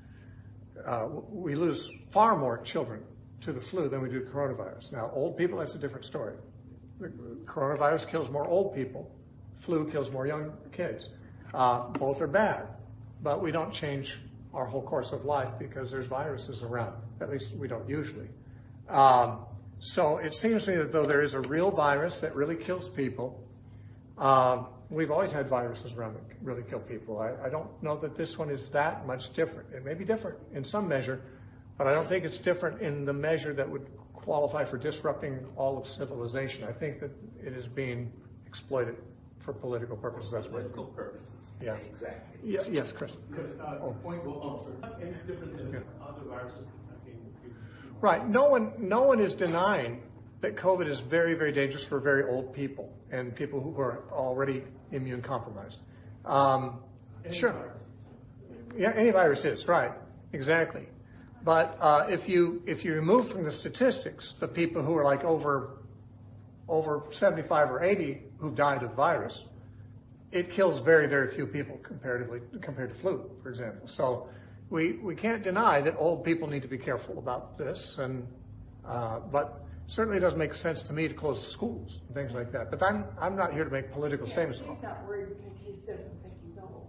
Speaker 1: uh, we lose far more children to the flu than we do to coronavirus. Now, old people, that's a different story. The coronavirus kills more old people. Flu kills more young kids. Uh, both are bad, but we don't change our whole course of life because there's viruses around. At least we don't usually. Um, so it seems to me that though there is a real virus that really kills people, um, we've always had viruses around that really kill people. I, I don't know that this one is that much different. It may be different in some measure, but I don't think it's different in the measure that would qualify for disrupting all of civilization. I think that it is being exploited for political purposes. That's what.
Speaker 4: Political purposes.
Speaker 1: Yeah.
Speaker 4: Exactly.
Speaker 1: Yeah, yes, Chris.
Speaker 3: Because uh, the point will also any different than
Speaker 1: Yeah.
Speaker 3: other viruses. I mean, you-
Speaker 1: Right. No one, no one is denying that COVID is very, very dangerous for very old people and people who are already immune compromised. Um,
Speaker 3: any
Speaker 1: sure.
Speaker 3: viruses.
Speaker 1: Yeah, any virus is, right. Exactly. But uh, if you if you remove from the statistics the people who are like over over seventy-five or eighty who've died of the virus, it kills very, very few people comparatively compared to flu, for example. So we we can't deny that old people need to be careful about this, and uh, but certainly it doesn't make sense to me to close the schools and things like that. But I'm I'm not here to make political
Speaker 8: Yes,
Speaker 1: statements.
Speaker 8: he's not worried because he doesn't think he's old.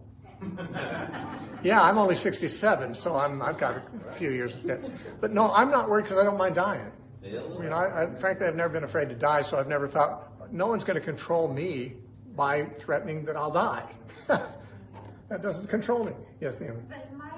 Speaker 1: Yeah, I'm only sixty-seven, so I'm I've got a few years yet. But no, I'm not worried because I don't mind dying. You know, I, I, frankly, I've never been afraid to die, so I've never thought no one's going to control me by threatening that I'll die. That doesn't control me. Yes, Naomi.
Speaker 7: But my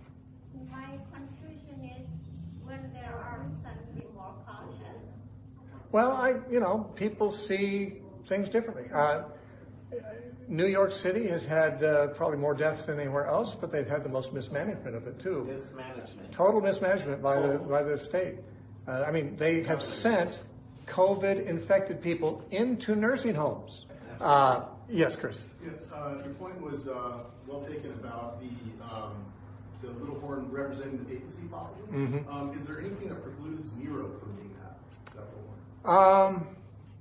Speaker 7: my conclusion is when there are some be more cautious.
Speaker 1: Well, I, you know, people see things differently. Uh, New York City has had uh, probably more deaths than anywhere else, but they've had the most mismanagement of it too.
Speaker 4: Mismanagement.
Speaker 1: Total mismanagement by the by the state. Uh, I mean, they have sent COVID-infected people into nursing homes. Uh, yes, Chris.
Speaker 9: Yes, uh, your point was uh, well taken about the um, the little horn representing the papacy, possibly.
Speaker 1: Mhm.
Speaker 9: Um, is there anything that precludes Nero from being that, that little horn?
Speaker 1: Um,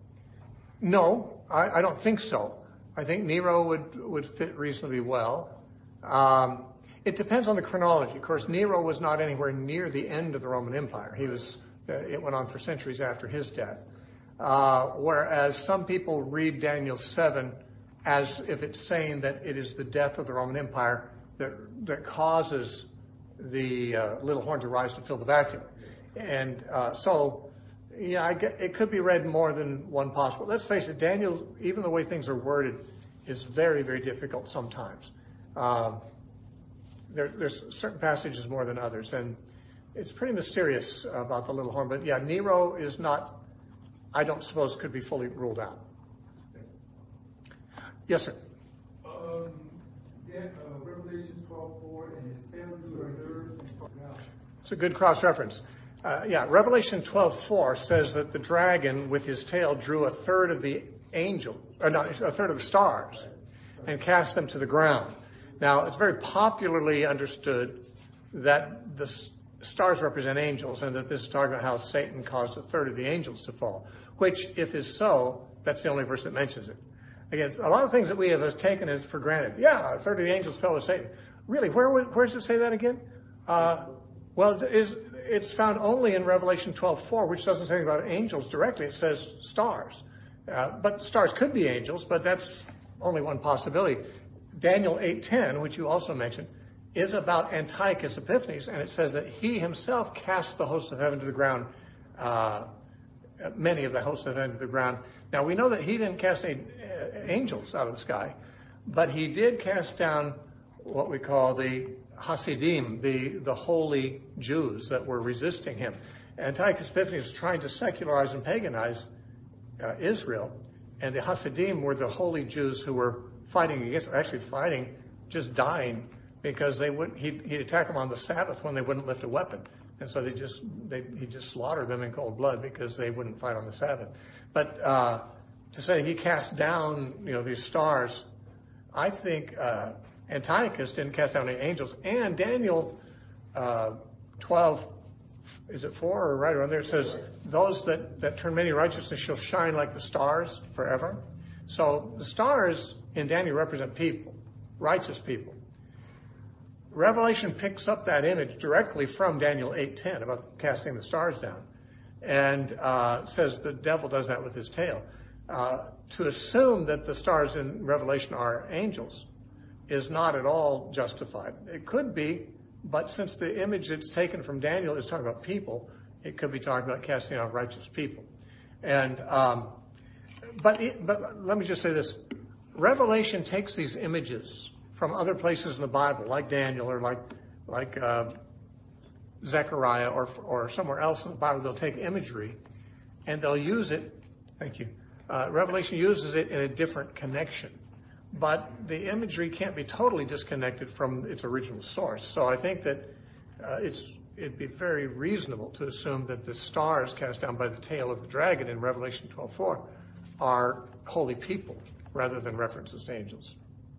Speaker 1: no, I, I don't think so. I think Nero would would fit reasonably well. Um, it depends on the chronology. Of course, Nero was not anywhere near the end of the Roman Empire. He was. Uh, it went on for centuries after his death. Uh, whereas some people read Daniel seven as if it's saying that it is the death of the Roman Empire that that causes the uh, little horn to rise to fill the vacuum. And uh, so, yeah, I get, it could be read more than one possible. Let's face it, Daniel, even the way things are worded, is very, very difficult sometimes. Um, there, there's certain passages more than others, and it's pretty mysterious about the little horn. But yeah, Nero is not, I don't suppose, could be fully ruled out. Yes, sir.
Speaker 10: Um, yeah, uh, Revelation twelve four, and his tail drew her nerves and fought out.
Speaker 1: It's a good cross-reference. Uh, yeah, Revelation twelve four says that the dragon with his tail drew a third of the angel, or not, a third of the stars, and cast them to the ground. Now, it's very popularly understood that the stars represent angels, and that this is talking about how Satan caused a third of the angels to fall, which, if is so, that's the only verse that mentions it. Again, a lot of things that we have taken as for granted. Yeah, a third of the angels fell with Satan. Really, where where does it say that again? Uh, well, it is, it's found only in Revelation twelve four, which doesn't say anything about angels directly. It says stars. Uh, but stars could be angels, but that's only one possibility. Daniel eight ten, which you also mentioned, is about Antiochus Epiphanes, and it says that he himself cast the hosts of heaven to the ground, uh, many of the hosts of heaven to the ground. Now, we know that he didn't cast any uh, angels out of the sky, but he did cast down what we call the Hasidim, the, the holy Jews that were resisting him. Antiochus Epiphanes was trying to secularize and paganize uh, Israel, and the Hasidim were the holy Jews who were fighting against, actually fighting, just dying, because they would he'd, he'd attack them on the Sabbath when they wouldn't lift a weapon, and so they just they he just slaughtered them in cold blood because they wouldn't fight on the Sabbath. But uh, to say he cast down, you know, these stars, I think uh, Antiochus didn't cast down any angels, and Daniel uh, twelve, is it four or right around there? It says those that that turn many righteousness shall shine like the stars forever. So the stars in Daniel represent people, righteous people. Revelation picks up that image directly from Daniel eight ten about casting the stars down, and uh, says the devil does that with his tail. Uh, to assume that the stars in Revelation are angels is not at all justified. It could be, but since the image that's taken from Daniel is talking about people, it could be talking about casting out righteous people. And um, but it, but let me just say this: Revelation takes these images from other places in the Bible, like Daniel or like like uh, Zechariah or or somewhere else in the Bible. They'll take imagery and they'll use it. Thank you. Uh, Revelation uses it in a different connection, but the imagery can't be totally disconnected from its original source. So I think that uh, it's it'd be very reasonable to assume that the stars cast down by the tail of the dragon in Revelation twelve four are holy people rather than references to angels.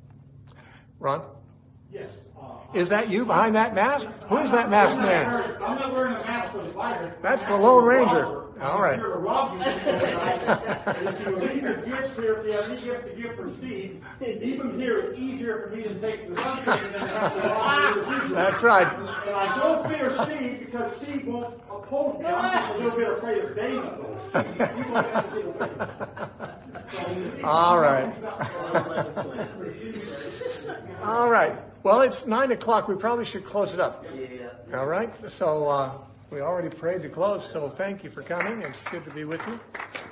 Speaker 1: Ron?
Speaker 3: Yes. Uh,
Speaker 1: Is that you behind that mask? Who is that masked man?
Speaker 3: I'm not wearing a mask for the virus.
Speaker 1: That's the Lone Ranger. All right.
Speaker 3: I'm here to rob you tonight. And if you leave your gifts here, if you have any gift to give for Steve, leave them here. It's easier for me to take the one thing than have to rob you.
Speaker 1: That's right.
Speaker 3: And I don't fear Steve because Steve won't oppose me. I'm just a little bit afraid of David, though. He won't have to get away.
Speaker 1: All right. All right. Well, it's nine o'clock. We probably should close it up.
Speaker 4: Yeah.
Speaker 1: All right. So uh, we already prayed to close. So thank you for coming. It's good to be with you.